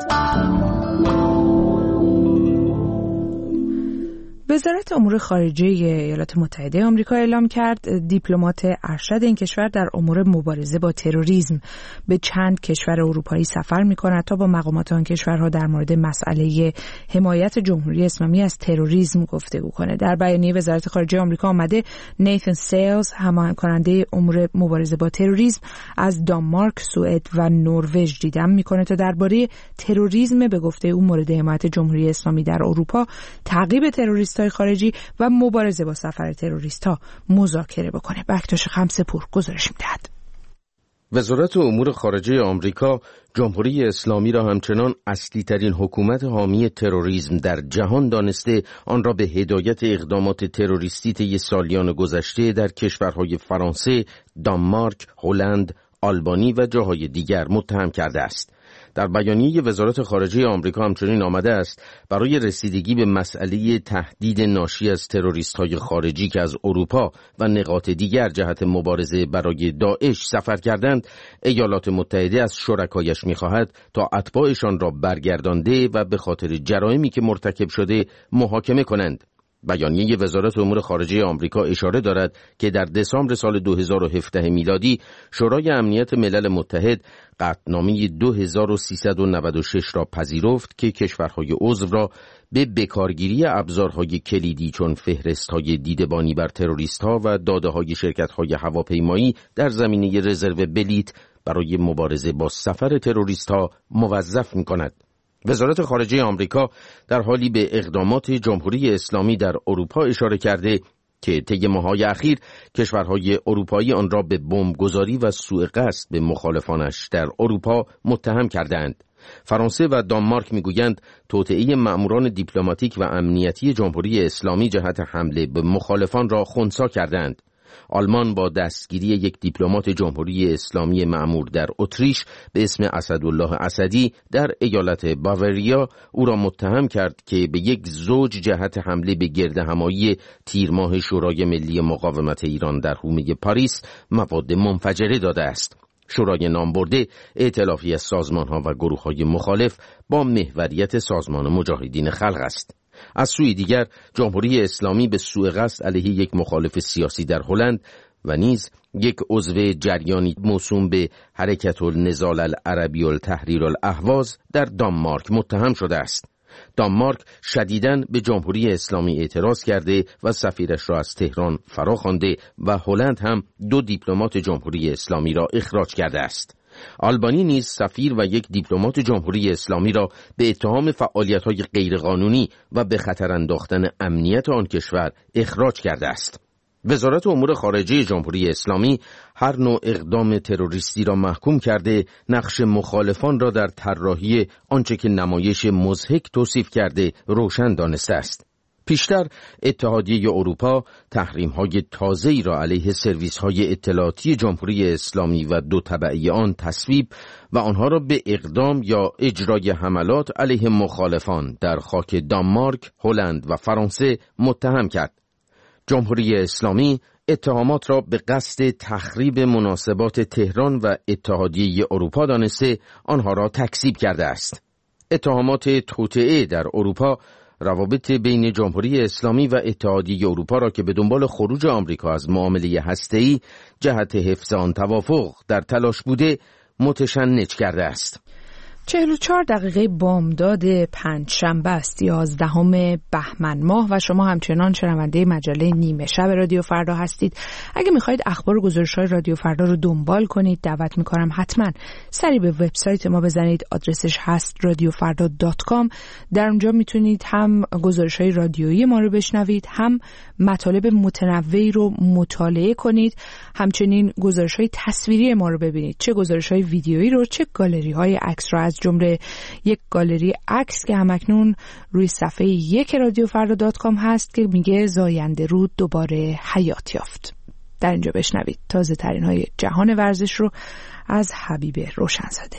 وزارت امور خارجه ایالات متحده آمریکا اعلام کرد دیپلمات ارشد این کشور در امور مبارزه با تروریسم به چند کشور اروپایی سفر می‌کند تا با مقامات آن کشورها در مورد مسئله حمایت جمهوری اسلامی از تروریسم گفتگو کنه. در بیانیه وزارت خارجه آمریکا آمده نیتن سیلز، هماهنگ کننده امور مبارزه با تروریسم، از دانمارک، سوئد و نروژ دیدن می‌کنه تا درباره تروریسم به گفته او مورد حمایت جمهوری اسلامی در اروپا، تعقیب تروریست خارجی و مبارزه با سفر تروریست‌ها مذاکره بکنه. بکتاش خمسه‌پور گزارش می‌دهد. وزارت امور خارجه آمریکا جمهوری اسلامی را همچنان اصلی ترین حکومت حامی تروریسم در جهان دانسته، آن را به هدایت اقدامات تروریستی طی سالیان گذشته در کشورهای فرانسه، دانمارک، هلند، آلبانی و جاهای دیگر متهم کرده است. در بیانیه وزارت خارجه آمریکا همچنین آمده است برای رسیدگی به مسئله تهدید ناشی از تروریست‌های خارجی که از اروپا و نقاط دیگر جهت مبارزه برای داعش سفر کردند، ایالات متحده از شرکایش می‌خواهد تا اتباعشان را برگردانده و به خاطر جرائمی که مرتکب شده محاکمه کنند. بیانیه وزارت امور خارجه آمریکا اشاره دارد که در دسامبر سال دو هزار و هفده میلادی شورای امنیت ملل متحد قطعنامه دو هزار و سیصد و نود و شش را پذیرفت که کشورهای عضو را به بکارگیری ابزارهای کلیدی چون فهرست‌های دیدبانی بر تروریست‌ها و داده‌های شرکت‌های هواپیمایی در زمینه رزرو بلیط برای مبارزه با سفر تروریست‌ها موظف می‌کند. وزارت خارجه آمریکا در حالی به اقدامات جمهوری اسلامی در اروپا اشاره کرده که طی ماه‌های اخیر کشورهای اروپایی آن را به بمبگذاری و سوء قصد به مخالفانش در اروپا متهم کردند. فرانسه و دانمارک میگویند توطئه مأموران دیپلماتیک و امنیتی جمهوری اسلامی جهت حمله به مخالفان را خنثی کردند. آلمان با دستگیری یک دیپلمات جمهوری اسلامی مأمور در اتریش به اسم اسدالله اسدی در ایالت باوریا او را متهم کرد که به یک زوج جهت حمله به گردهمایی تیر ماه شورای ملی مقاومت ایران در حومه پاریس مواد منفجره داده است. شورای نامبرده ائتلافی از سازمان‌ها و گروه‌های مخالف با محوریت سازمان مجاهدین خلق است. از سوی دیگر جمهوری اسلامی به سوء قصد علیه یک مخالف سیاسی در هلند و نیز یک عضو جریانی موسوم به حرکت النضال العربی التحریر الاهواز در دانمارک متهم شده است. دانمارک شدیداً به جمهوری اسلامی اعتراض کرده و سفیرش را از تهران فراخوانده و هلند هم دو دیپلمات جمهوری اسلامی را اخراج کرده است. آلبانی نیز سفیر و یک دیپلمات جمهوری اسلامی را به اتهام فعالیت‌های غیرقانونی و به خطر انداختن امنیت آن کشور اخراج کرده است. وزارت امور خارجه جمهوری اسلامی هر نوع اقدام تروریستی را محکوم کرده، نقش مخالفان را در طراحی آنچه که نمایش مضحک توصیف کرده روشن دانسته است. پیشتر اتحادیه اروپا تحریم‌های تازه‌ای را علیه سرویس‌های اطلاعاتی جمهوری اسلامی و دو تبعی آن تصویب و آنها را به اقدام یا اجرای حملات علیه مخالفان در خاک دانمارک، هلند و فرانسه متهم کرد. جمهوری اسلامی اتهامات را به قصد تخریب مناسبات تهران و اتحادیه اروپا دانسته آنها را تکذیب کرده است. اتهامات توطئه در اروپا روابط بین جمهوری اسلامی و اتحادیه اروپا را که به دنبال خروج آمریکا از معامله هسته‌ای جهت حفظ آن توافق در تلاش بوده متشنج کرده است. چهل و چهار دقیقه بامداد پنجشنبه است، یازدهم بهمن ماه و شما همچنان شنونده مجله نیمه شب رادیو فردا هستید. اگه میخواید اخبار و گزارش‌های رادیو فردا رو دنبال کنید، دعوت میکنم حتما سری به وبسایت ما بزنید. آدرسش هست رادیو فردا دات کام. در اونجا میتونید هم گزارش‌های رادیویی ما رو بشنوید، هم مطالب متنوعی رو مطالعه کنید، همچنین گزارش‌های تصویری ما رو ببینید، چه گزارش‌های ویدیویی رو، چه گالری‌های عکس رو، از جمله یک گالری عکس که همکنون روی صفحه یک رادیو فردا دات کام هست که میگه زاینده رود دوباره حیات یافت. در اینجا بشنوید تازه ترین های جهان ورزش رو از حبیب روشنزاده.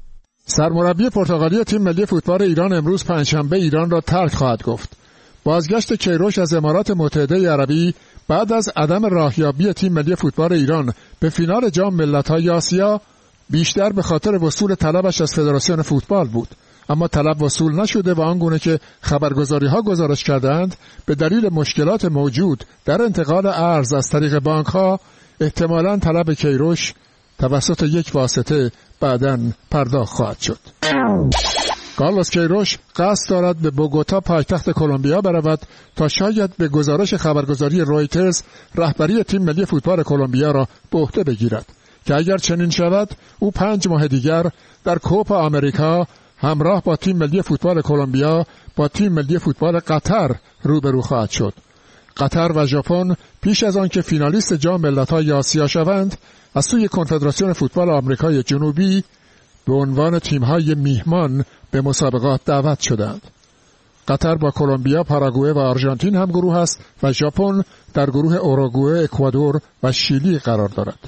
سرمربی پرتغالی تیم ملی فوتبال ایران امروز پنجشنبه ایران را ترک خواهد گفت. بازگشت کیروش از امارات متحده عربی بعد از عدم راهیابی تیم ملی فوتبال ایران به فینال جام ملت‌های آسیا بیشتر به خاطر وصول طلبش از فدراسیون فوتبال بود، اما طلب وصول نشده و آنگونه که خبرگزاری‌ها گزارش کردند به دلیل مشکلات موجود در انتقال ارز از طریق بانک‌ها احتمالاً طلب کیروش توسط یک واسطه بعداً پرداخت خواهد شد. کارلوس کیروش قصد دارد به بوگوتا پایتخت کلمبیا برود تا شاید به گزارش خبرگزاری رویترز رهبری تیم ملی فوتبال کلمبیا را به عهده بگیرد که اگر چنین شود او پنج ماه دیگر در کوپا آمریکا همراه با تیم ملی فوتبال کلمبیا با تیم ملی فوتبال قطر روبرو خواهد شد. قطر و ژاپن پیش از آن که فینالیست جام ملت‌های آسیا شوند از سوی کنفدراسیون فوتبال آمریکای جنوبی به عنوان تیم‌های میهمان به مسابقات دعوت شدند. قطر با کلمبیا، پاراگوئه و آرژانتین هم گروه است و ژاپن در گروه اوروگوئه، اکوادور و شیلی قرار دارد.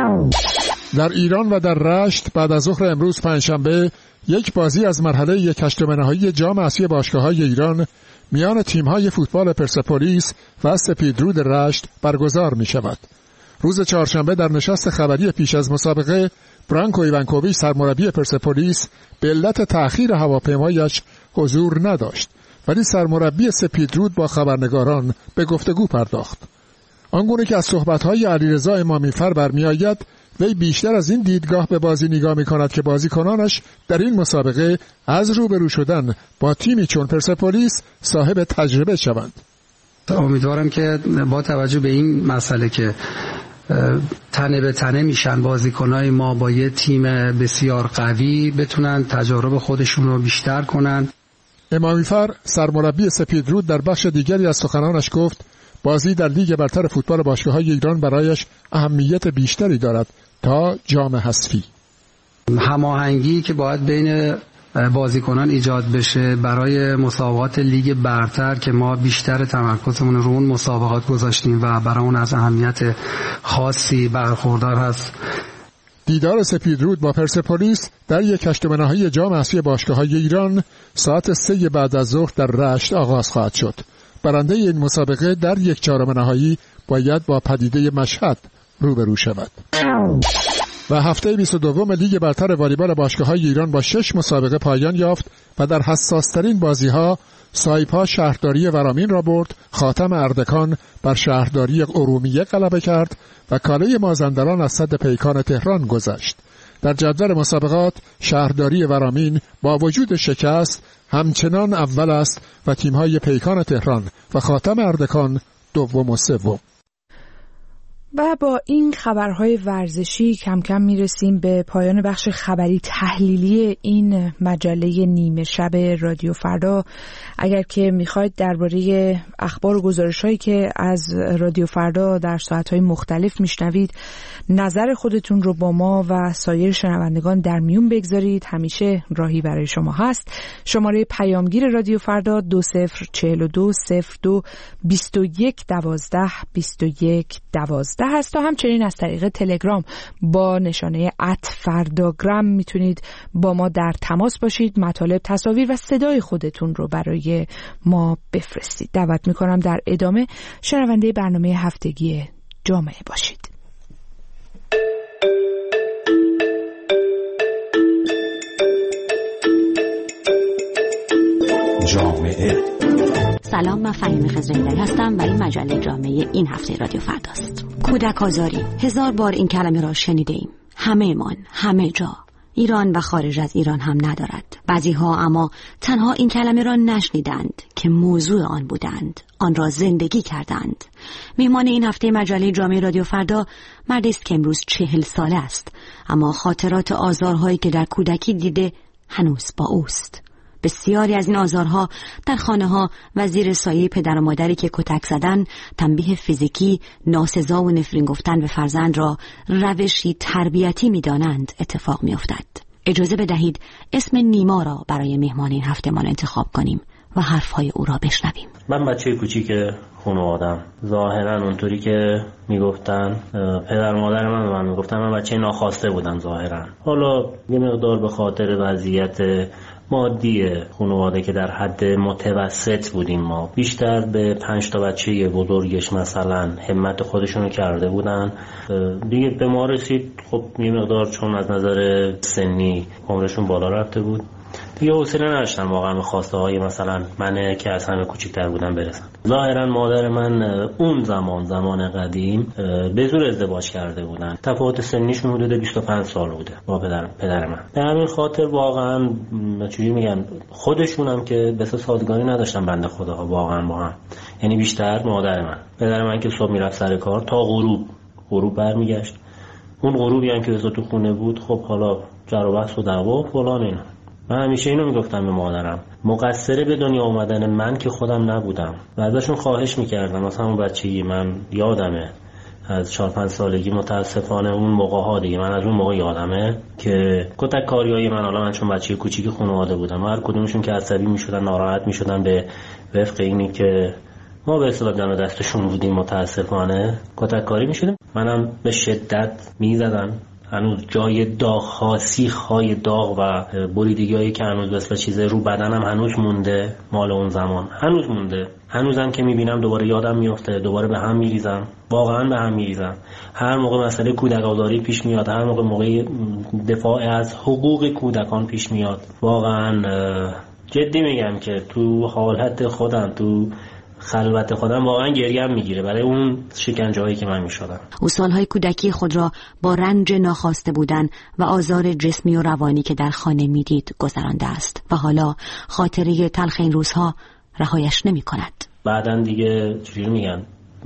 در ایران و در رشت بعد از ظهر امروز پنجشنبه یک بازی از مرحله یک هشتم نهایی جام اسیا باشگاه‌های ایران میان تیم‌های فوتبال پرسپولیس و سپیدرود رشت برگزار می‌شود. روز چهارشنبه در نشست خبری پیش از مسابقه برانکو ایوانکوویچ سرمربی پرسپولیس به علت تأخیر هواپیمایش حضور نداشت، ولی سرمربی سپیدرود با خبرنگاران به گفتگو پرداخت. آنگونه که از صحبت‌های علیرضا امامی‌فر برمی‌آید، وی بیشتر از این دیدگاه به بازی نگاه می‌کند که بازیکنانش در این مسابقه از روبرو شدن با تیمی چون پرسپولیس صاحب تجربه شوند. امیدوارم که با توجه به این مسئله که تنه به تنه میشن بازیکنای ما با یه تیم بسیار قوی بتونن تجارب خودشون رو بیشتر کنن. امامی‌فر سرمربی سپیدرود در بخش دیگری از سخنانش گفت بازی در لیگ برتر فوتبال باشگاه‌های ایران برایش اهمیت بیشتری دارد تا جام حذفی. هماهنگی که باید بین بازیکنان ایجاد بشه برای مسابقات لیگ برتر که ما بیشتر تمرکزمون رو اون مسابقات گذاشتیم و برای اون از اهمیت خاصی برخوردار هست. دیدار سپیدرود با پرسپولیس در یک هشتم نهایی جام اسیا باشگاه‌های ایران ساعت سه بعد از ظهر در رشت آغاز خواهد شد. برنده این مسابقه در یک چهارم نهایی باید با پدیده مشهد روبرو شود. و هفته بیست و دو لیگ برتر والیبال باشگاه‌های ایران با شش مسابقه پایان یافت و در حساس‌ترین بازی‌ها سایپا شهرداری ورامین را برد، خاتم اردکان بر شهرداری ارومیه غلبه کرد و کاله مازندران از سد پیکان تهران گذشت. در جدول مسابقات شهرداری ورامین با وجود شکست همچنان اول است و تیم‌های پیکان تهران و خاتم اردکان دوم و سوم. و با این خبرهای ورزشی کم کم میرسیم به پایان بخش خبری تحلیلی این مجله نیمه شب رادیو فردا. اگر که میخواید درباره اخبار و گزارش‌هایی که از رادیو فردا در ساعت‌های مختلف میشنوید نظر خودتون رو با ما و سایر شنوندگان در میون بگذارید، همیشه راهی برای شما هست. شماره پیامگیر رادیو فردا دو صفر چهل و دو صفر دو بیست و یک دوازده بیست و یک دوازده هست. و همچنین از طریق تلگرام با نشانه ات فرداگرام میتونید با ما در تماس باشید، مطالب، تصاویر و صدای خودتون رو برای ما بفرستید. دعوت میکنم در ادامه شنونده برنامه هفتگی جامعه باشید. جامعه. سلام، من فهیم خضرایی هستم و این مجله جامعه این هفته رادیو فرداست. کودک آزاری، هزار بار این کلمه را شنیده ایم. همه من، همه جا. ایران و خارج از ایران هم ندارد. بعضی ها اما تنها این کلمه را نشنیدند که موضوع آن بودند، آن را زندگی کردند. میهمان این هفته مجله جامعه رادیو فردا مردی است که امروز چهل ساله است، اما خاطرات آزارهایی که در کودکی دیده هنوز با اوست. بسیاری از این آزارها در خانه‌ها و زیر سایه پدر و مادری که کتک زدن، تنبیه فیزیکی، ناسزا و نفرین گفتن به فرزند را روشی تربیتی می‌دانند اتفاق می‌افتد. اجازه بدهید اسم نیما را برای مهمان این هفته‌مان انتخاب کنیم و حرف‌های او را بشنویم. من بچه کوچیک خانواده‌ام، ظاهراً اونطوری که میگفتن پدر مادر من به من میگفتن من بچه ناخواسته بودم ظاهراً. حالا یه مقدار به خاطر وضعیت مادی خانواده که در حد متوسط بودیم، ما بیشتر به پنج تا بچه بزرگش مثلا همت خودشونو کرده بودن دیگه. به ما رسید خب یه مقدار چون از نظر سنی عمرشون بالا رفته بود دیگه حوصله نداشتم واقعا به خواسته های مثلا من که از همه کوچیک‌تر بودم برسن. ظاهرا مادر من اون زمان زمان قدیم به زور ازدواج کرده بودن، تفاوت سنیشون حدود بیست و پنج سال بوده با پدر پدر من. به همین خاطر واقعا چجوری میگن خودشون هم که بس سازگاری نداشتن بنده خداها واقعا با هم، یعنی بیشتر مادر من. پدر من که صبح میرفت سر کار تا غروب غروب برمیگشت، اون غروبی هم که تو خونه بود خب حالا جر و بحث و دعوا و فلان اینا. من همیشه اینو میگفتم به مادرم، مقصر به دنیا اومدن من که خودم نبودم و ازشون خواهش میکردم. مثلا اون بچگی من یادمه از چهار پنج سالگی متاسفانه اون موقع ها دیگه من از اون موقع یادمه که کتک کاریای من، حالا من چون بچه کوچیک خانواده بودم، هر کدومشون که عصبی میشدن ناراحت میشدن به وفق اینی که ما به اصطلاح جان دستشون بودیم متاسفانه کتک کاری میشدیم. منم به شدت میزدن. هنوز جای داغ ها، سیخ های داغ و بریدگی هایی که هنوز مثل چیز رو بدنم هنوز مونده، مال اون زمان هنوز مونده. هنوزم که میبینم دوباره یادم میفته، دوباره به هم میریزم، واقعا به هم میریزم. هر موقع مسئله کودک آزاری پیش میاد، هر موقع موقع دفاع از حقوق کودکان پیش میاد، واقعا جدی میگم که تو حالت خودم، تو خلوت خودم واقعا گریم میگیره برای اون شکنجه‌هایی که من میشدم. او سالهای کودکی خود را با رنج ناخواسته بودن و آزار جسمی و روانی که در خانه میدید گذرانده است و حالا خاطره تلخ این روزها رهایش نمی کند. بعدن دیگه چجوری میگن،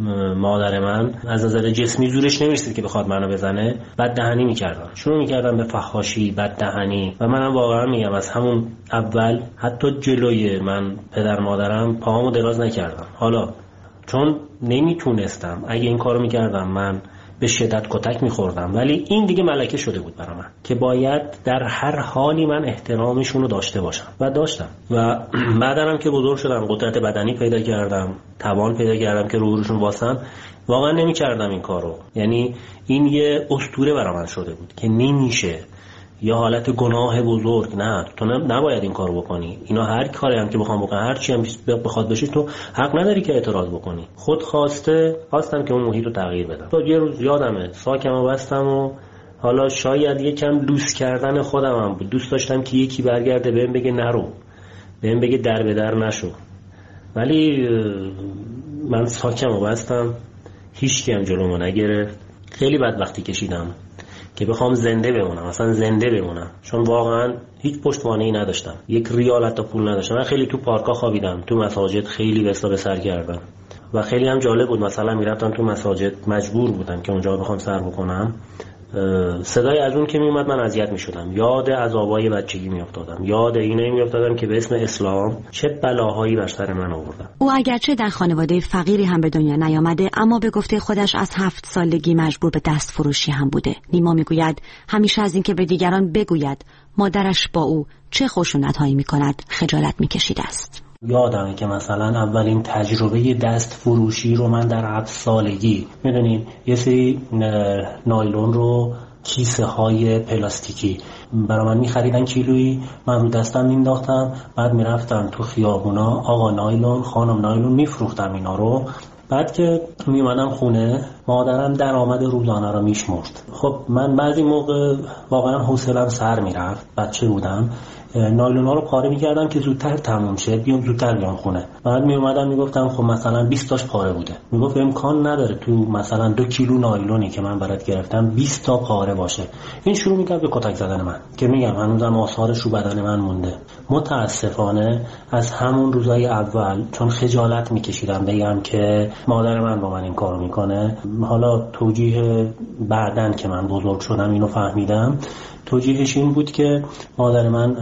مادر من از نظر جسمی زورش نمیرسید که بخواد منو بزنه، بد دهنی میکردن، شروع میکردن به فحاشی، بد دهنی. و منم واقعا میگم از همون اول حتی جلوی من پدر مادرم پاهامو دراز نکردم. حالا چون نمیتونستم، اگه این کارو میکردم من به شدت کتک میخوردم، ولی این دیگه ملکه شده بود برای من که باید در هر حالی من احترامشون رو داشته باشم و داشتم. و بعدم که بزرگ شدم قدرت بدنی پیدا کردم، توان پیدا کردم که روحشون واسم، واقعا نمیکردم این کارو. یعنی این یه اسطوره برای من شده بود که نمیشه، یا حالت گناه بزرگ، نه تو نباید این کارو بکنی. اینا هر کاری هم که بخوام بکنم، هر چی هم بخواد بشه، تو حق نداری که اعتراض بکنی. خود خواسته خواستم که اون محیط رو تغییر بدم. تو یه روز یادمه ساکمو بستم و حالا شاید یکم لوس کردن خودم هم بود، دوست داشتم که یکی برگرده بهم بگه نرو، بهم بگه در به در نشو، ولی من ساکمو بستم، هیچ کی هم جلومو نگرفت. خیلی بدبختی کشیدم که بخوام زنده بمونم، اصلا زنده بمونم، چون واقعا هیچ پشتوانه‌ای نداشتم، یک ریال حتی پول نداشتم. من خیلی تو پارک‌ها خوابیدم، تو مساجد خیلی وستا به سر کردم، و خیلی هم جالب بود. مثلا میرفتم تو مساجد، مجبور بودم که اونجا بخوام سر بکنم، صدای از اون که میومد من اذیت میشدم، یاد عذابای بچگی میافتادم، یاد اینه میافتادم که به اسم اسلام چه بلاهایی بر سر من آوردن. او اگرچه در خانواده فقیری هم به دنیا نیامده، اما به گفته خودش از هفت سالگی مجبور به دست فروشی هم بوده. نیما میگوید همیشه از اینکه به دیگران بگوید مادرش با او چه خشونت‌هایی میکند خجالت میکشیده است. یادمه که مثلا اولین تجربه دست فروشی رو من در هفت سالگی، میدونین یه سری نایلون رو کیسه های پلاستیکی برای من میخریدن کیلویی، من رو دستم مینداختم، بعد میرفتم تو خیابونا آقا نایلون، خانم نایلون، میفروختم اینا رو. بعد که میومدم خونه مادرم درآمد روزانه رو میشمرد. خب من بعضی موقع واقعا حوصله‌ام سر میرفت، بچه بودم، نایلونا رو پاره می‌کردم که زودتر تموم شه، بیام زودتر بیام خونه. بعد میومدم میگفتم خب مثلا بیست تاش پاره بوده. میگفت امکان نداره تو مثلا دو کیلو نایلونی که من برات گرفتم بیست تا پاره باشه. این شروع می‌کرد به کتک زدن من که میگم هنوزم آثارش رو بدن من مونده. متاسفانه از همون روزای اول چون خجالت می‌کشیدم بگم که مادر من با من این کارو میکنه، حالا توجیه بعدن که من بزرگ شدم اینو فهمیدم، توجیهش این بود که مادر من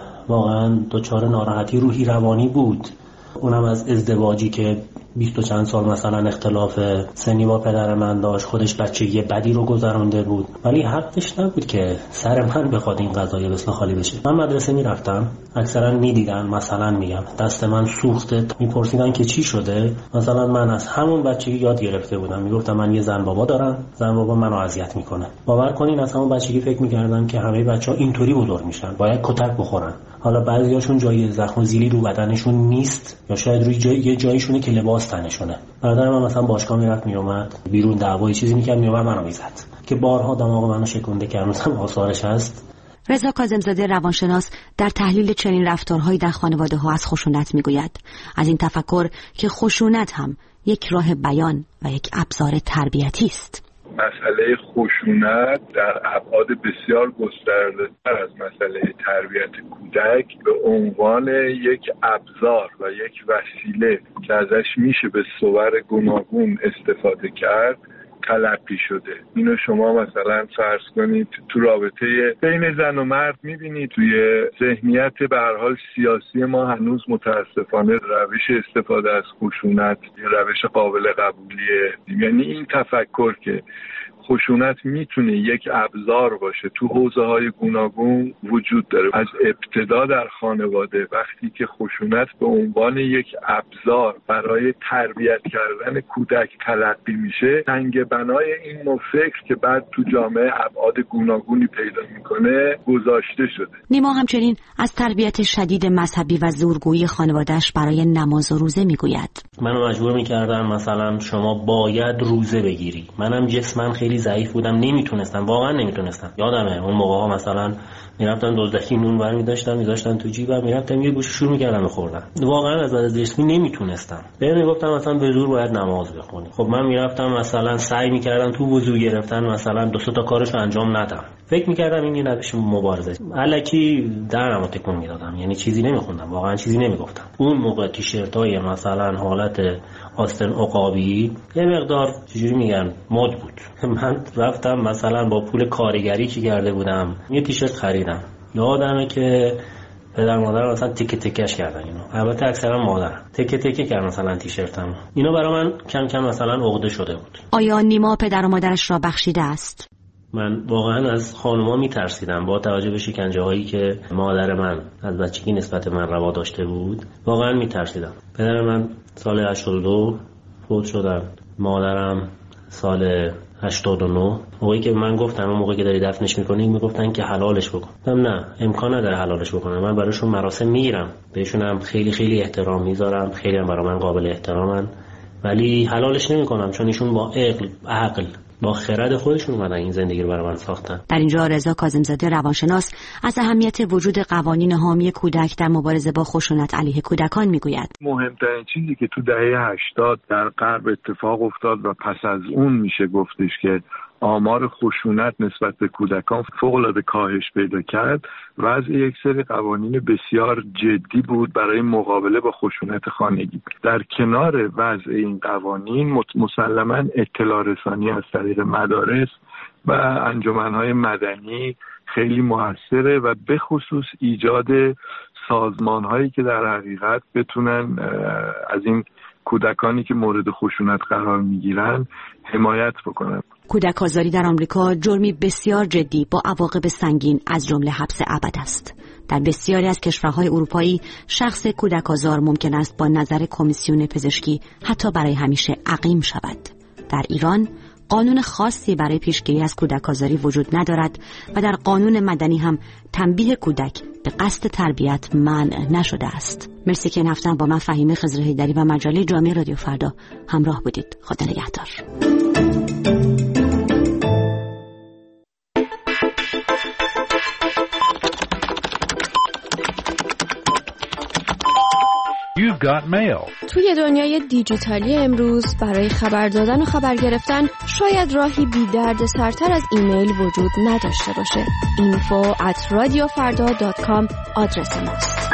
واقعا دچار ناراحتی روحی روانی بود، اونم از ازدواجی که بیست و چند سال مثلا اختلاف سنی با پدر من داشت، خودش بچگی بدی رو گذرانده بود، ولی حقش نبود که سر من بخواد این قضایه بسلا خالی بشه. من مدرسه میرفتم، اکثرا میدیدن مثلا میگم دست من سوخته، میپرسیدن که چی شده، مثلا من از همون بچگی یاد گرفته بودم، میگفتم من یه زن بابا دارم، زن بابا منو اذیت میکنه. باور کنین از همون بچگی فکر میکردم که همه بچه‌ها اینطوری بزرگ میشن، باید کتک بخورن. حالا بعضیاشون جای زخم و زیلی رو بدنشون نیست یا شاید روی جای یه جایشونه که لباس تنشونه. برادر من مثلا باشگاه میرفت میومد بیرون دعوای چیزی میکرد میومد منو میزد که بارها دماغ منو شکونده که هنوزم آثارش هست. رضا کاظم‌زاده روانشناس در تحلیل چنین رفتارهایی در خانواده‌ها از خشونت میگوید از این تفکر که خشونت هم یک راه بیان و یک ابزار تربیتی است. مسئله خشونت در ابعاد بسیار گسترده‌تر از مسئله تربیت کودک به عنوان یک ابزار و یک وسیله که ازش میشه به صور گوناگون استفاده کرد تلقی شده. اینو شما مثلا فرض کنید تو رابطه بین زن و مرد میبینید، توی ذهنیت به هر حال سیاسی ما هنوز متاسفانه روش استفاده از خشونت یه روش قابل قبولیه. یعنی این تفکر که خشونت میتونه یک ابزار باشه تو حوزه‌های گوناگون وجود داره. از ابتدا در خانواده وقتی که خشونت به عنوان یک ابزار برای تربیت کردن کودک تلقی میشه، سنگ بنای این نوع فکر که بعد تو جامعه ابعاد گوناگونی پیدا میکنه گذاشته شده. نیما همچنین از تربیت شدید مذهبی و زورگویی خانواده‌اش برای نماز و روزه میگوید. منو مجبور میکردن مثلا شما باید روزه بگیری. منم جسمم خیلی ضعیف بودم، نمیتونستم، واقعا نمیتونستم. یادمه اون موقع ها مثلا میرفتم دزدکی نون برمی داشتم میذاشتن تو جیبم، میرفتم یه گوشه شروع میکردم بخوردم. واقعا از از جسمی نمیتونستم. بهم میگفتم مثلا به زور باید نماز بخونی. خب من میرفتم مثلا سعی میکردم تو وضو گرفتن مثلا دو سه تا کارش انجام ندم. فکر میکردم این یه روش مبارزه. الکی درمو تکون میدادم، یعنی چیزی نمیخوندم، واقعا چیزی نمیگفتم. اون موقع تیشرتای مثلا حالت آستن عقابی یه مقدار چجوری میگن مد بود. من رفتم مثلا با پول کارگری که کرده بودم یه تیشرت خریدم. یادمه که پدر مادر مثلا تیکه تیکش کردن اینو. البته اکثرا مادر تیکه تیکه کردن مثلا تیشرتم. اینو برای من کم کم مثلا عقده شده بود. آیا نیما پدر و مادرش را بخشیده است؟ من واقعا از خانوما میترسیدم با توجه به شکنجه هایی که مادر من از بچگی نسبت من روا داشته بود. واقعا میترسیدم. پدر من سال هشتاد و دو فوت شدن، مادرم سال هشتاد و نه. موقعی که من گفتم اون موقعی که داری دفنش میکنی میگفتن که حلالش بکن. من نه، امکان نداره حلالش بکنم. من براشون مراسم میگیرم، بهشون هم خیلی خیلی احترام میذارم، خیلی هم برای من قابل احترامن، ولی حلالش نمیکنم چون ایشون با عقل عقل با خرد خودشون اومدن این زندگی رو برای من ساختن. در اینجا رضا کاظم‌زاده روانشناس از اهمیت وجود قوانین حامی کودک در مبارزه با خشونت علیه کودکان میگوید. مهمترین چیزی که تو دهه هشتاد در غرب اتفاق افتاد و پس از اون میشه گفتش که آمار خشونت نسبت به کودکان فوق‌العاده کاهش پیدا کرد. وضع یک سری قوانین بسیار جدی بود برای مقابله با خشونت خانگی. در کنار وضع این قوانین مسلماً اطلاع رسانی از طریق مدارس و انجمن‌های مدنی خیلی موثره و به خصوص ایجاد سازمان‌هایی که در حقیقت بتونن از این کودکانی که مورد خشونت قرار میگیرن حمایت بکنن. کودک آزاری در آمریکا جرمی بسیار جدی با عواقب سنگین از جمله حبس ابد است. در بسیاری از کشورهای اروپایی شخص کودک آزار ممکن است با نظر کمیسیون پزشکی حتی برای همیشه عقیم شود. در ایران قانون خاصی برای پیشگیری از کودک آزاری وجود ندارد و در قانون مدنی هم تنبیه کودک به قصد تربیت منع نشده است. مرسی که این هفته با من فهیمه خضر حیدری و مجله جامعه رادیو فردا همراه بودید. خدا نگهدار. You've got mail. توی دنیای دیجیتالی امروز برای خبر دادن و خبر گرفتن شاید راهی بی درد سرتر از ایمیل وجود نداشته باشه. info at radiofarda dot com آدرس ماست.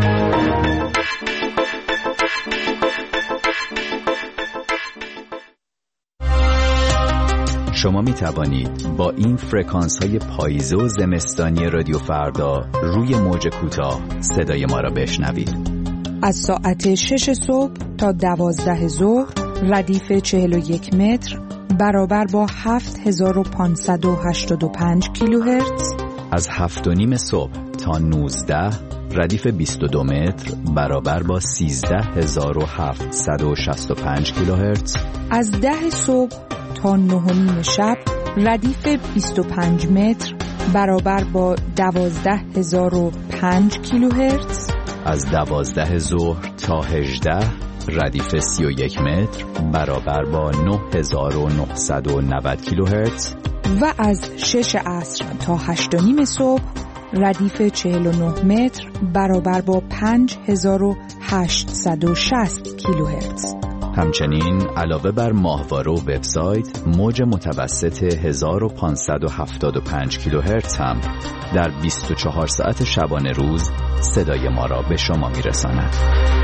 شما می توانید با این فرکانس های پاییزه و زمستانی رادیو فردا روی موج کوتاه صدای ما را بشنوید. از ساعت شش صبح تا دوازده ظهر ردیف چهل و یک متر برابر با هفت هزار و پانصد و هشتاد و پنج کیلوهرتز. از هفت و نیم صبح تا نوزده ردیف بیست و دو متر برابر با سیزده هزار و هفتصد و شصت و پنج کیلوهرتز. از ده صبح تا نه و نیم شب ردیف بیست و پنج متر برابر با دوازده هزار و پنج کیلوهرتز. از دوازده ظهر تا هجده ردیف سی و یک متر برابر با نه هزار و نهصد و نود کیلوهرتز. و از شش عصر تا هشت و نیم صبح ردیف چهل و نه متر برابر با پنج هزار و هشتصد و شصت کیلوهرتز. همچنین علاوه بر ماهواره و وبسایت، موج متوسط هزار و پانصد و هفتاد و پنج کیلوهرتز هم در بیست و چهار ساعت شبانه روز صدای ما را به شما میرساند.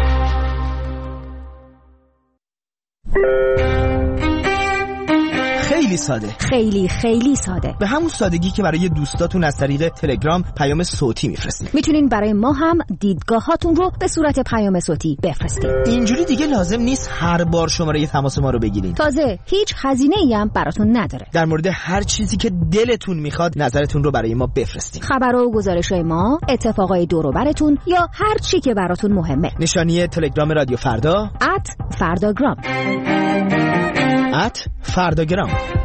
خیلی ساده، خیلی خیلی ساده، به همون سادگی که برای دوستاتون از طریق تلگرام پیام صوتی میفرستید. میتونین برای ما هم دیدگاهاتون رو به صورت پیام صوتی بفرستید. اینجوری دیگه لازم نیست هر بار شماره تماس ما رو بگیرید. تازه هیچ هزینه‌ای هم براتون نداره. در مورد هر چیزی که دلتون میخواد نظرتون رو برای ما بفرستید. خبر و گزارش‌های ما، اتفاقای دور و براتون یا هر چی که براتون مهمه. نشانی تلگرام رادیو فردا ات فرداگرام ات فرداگرام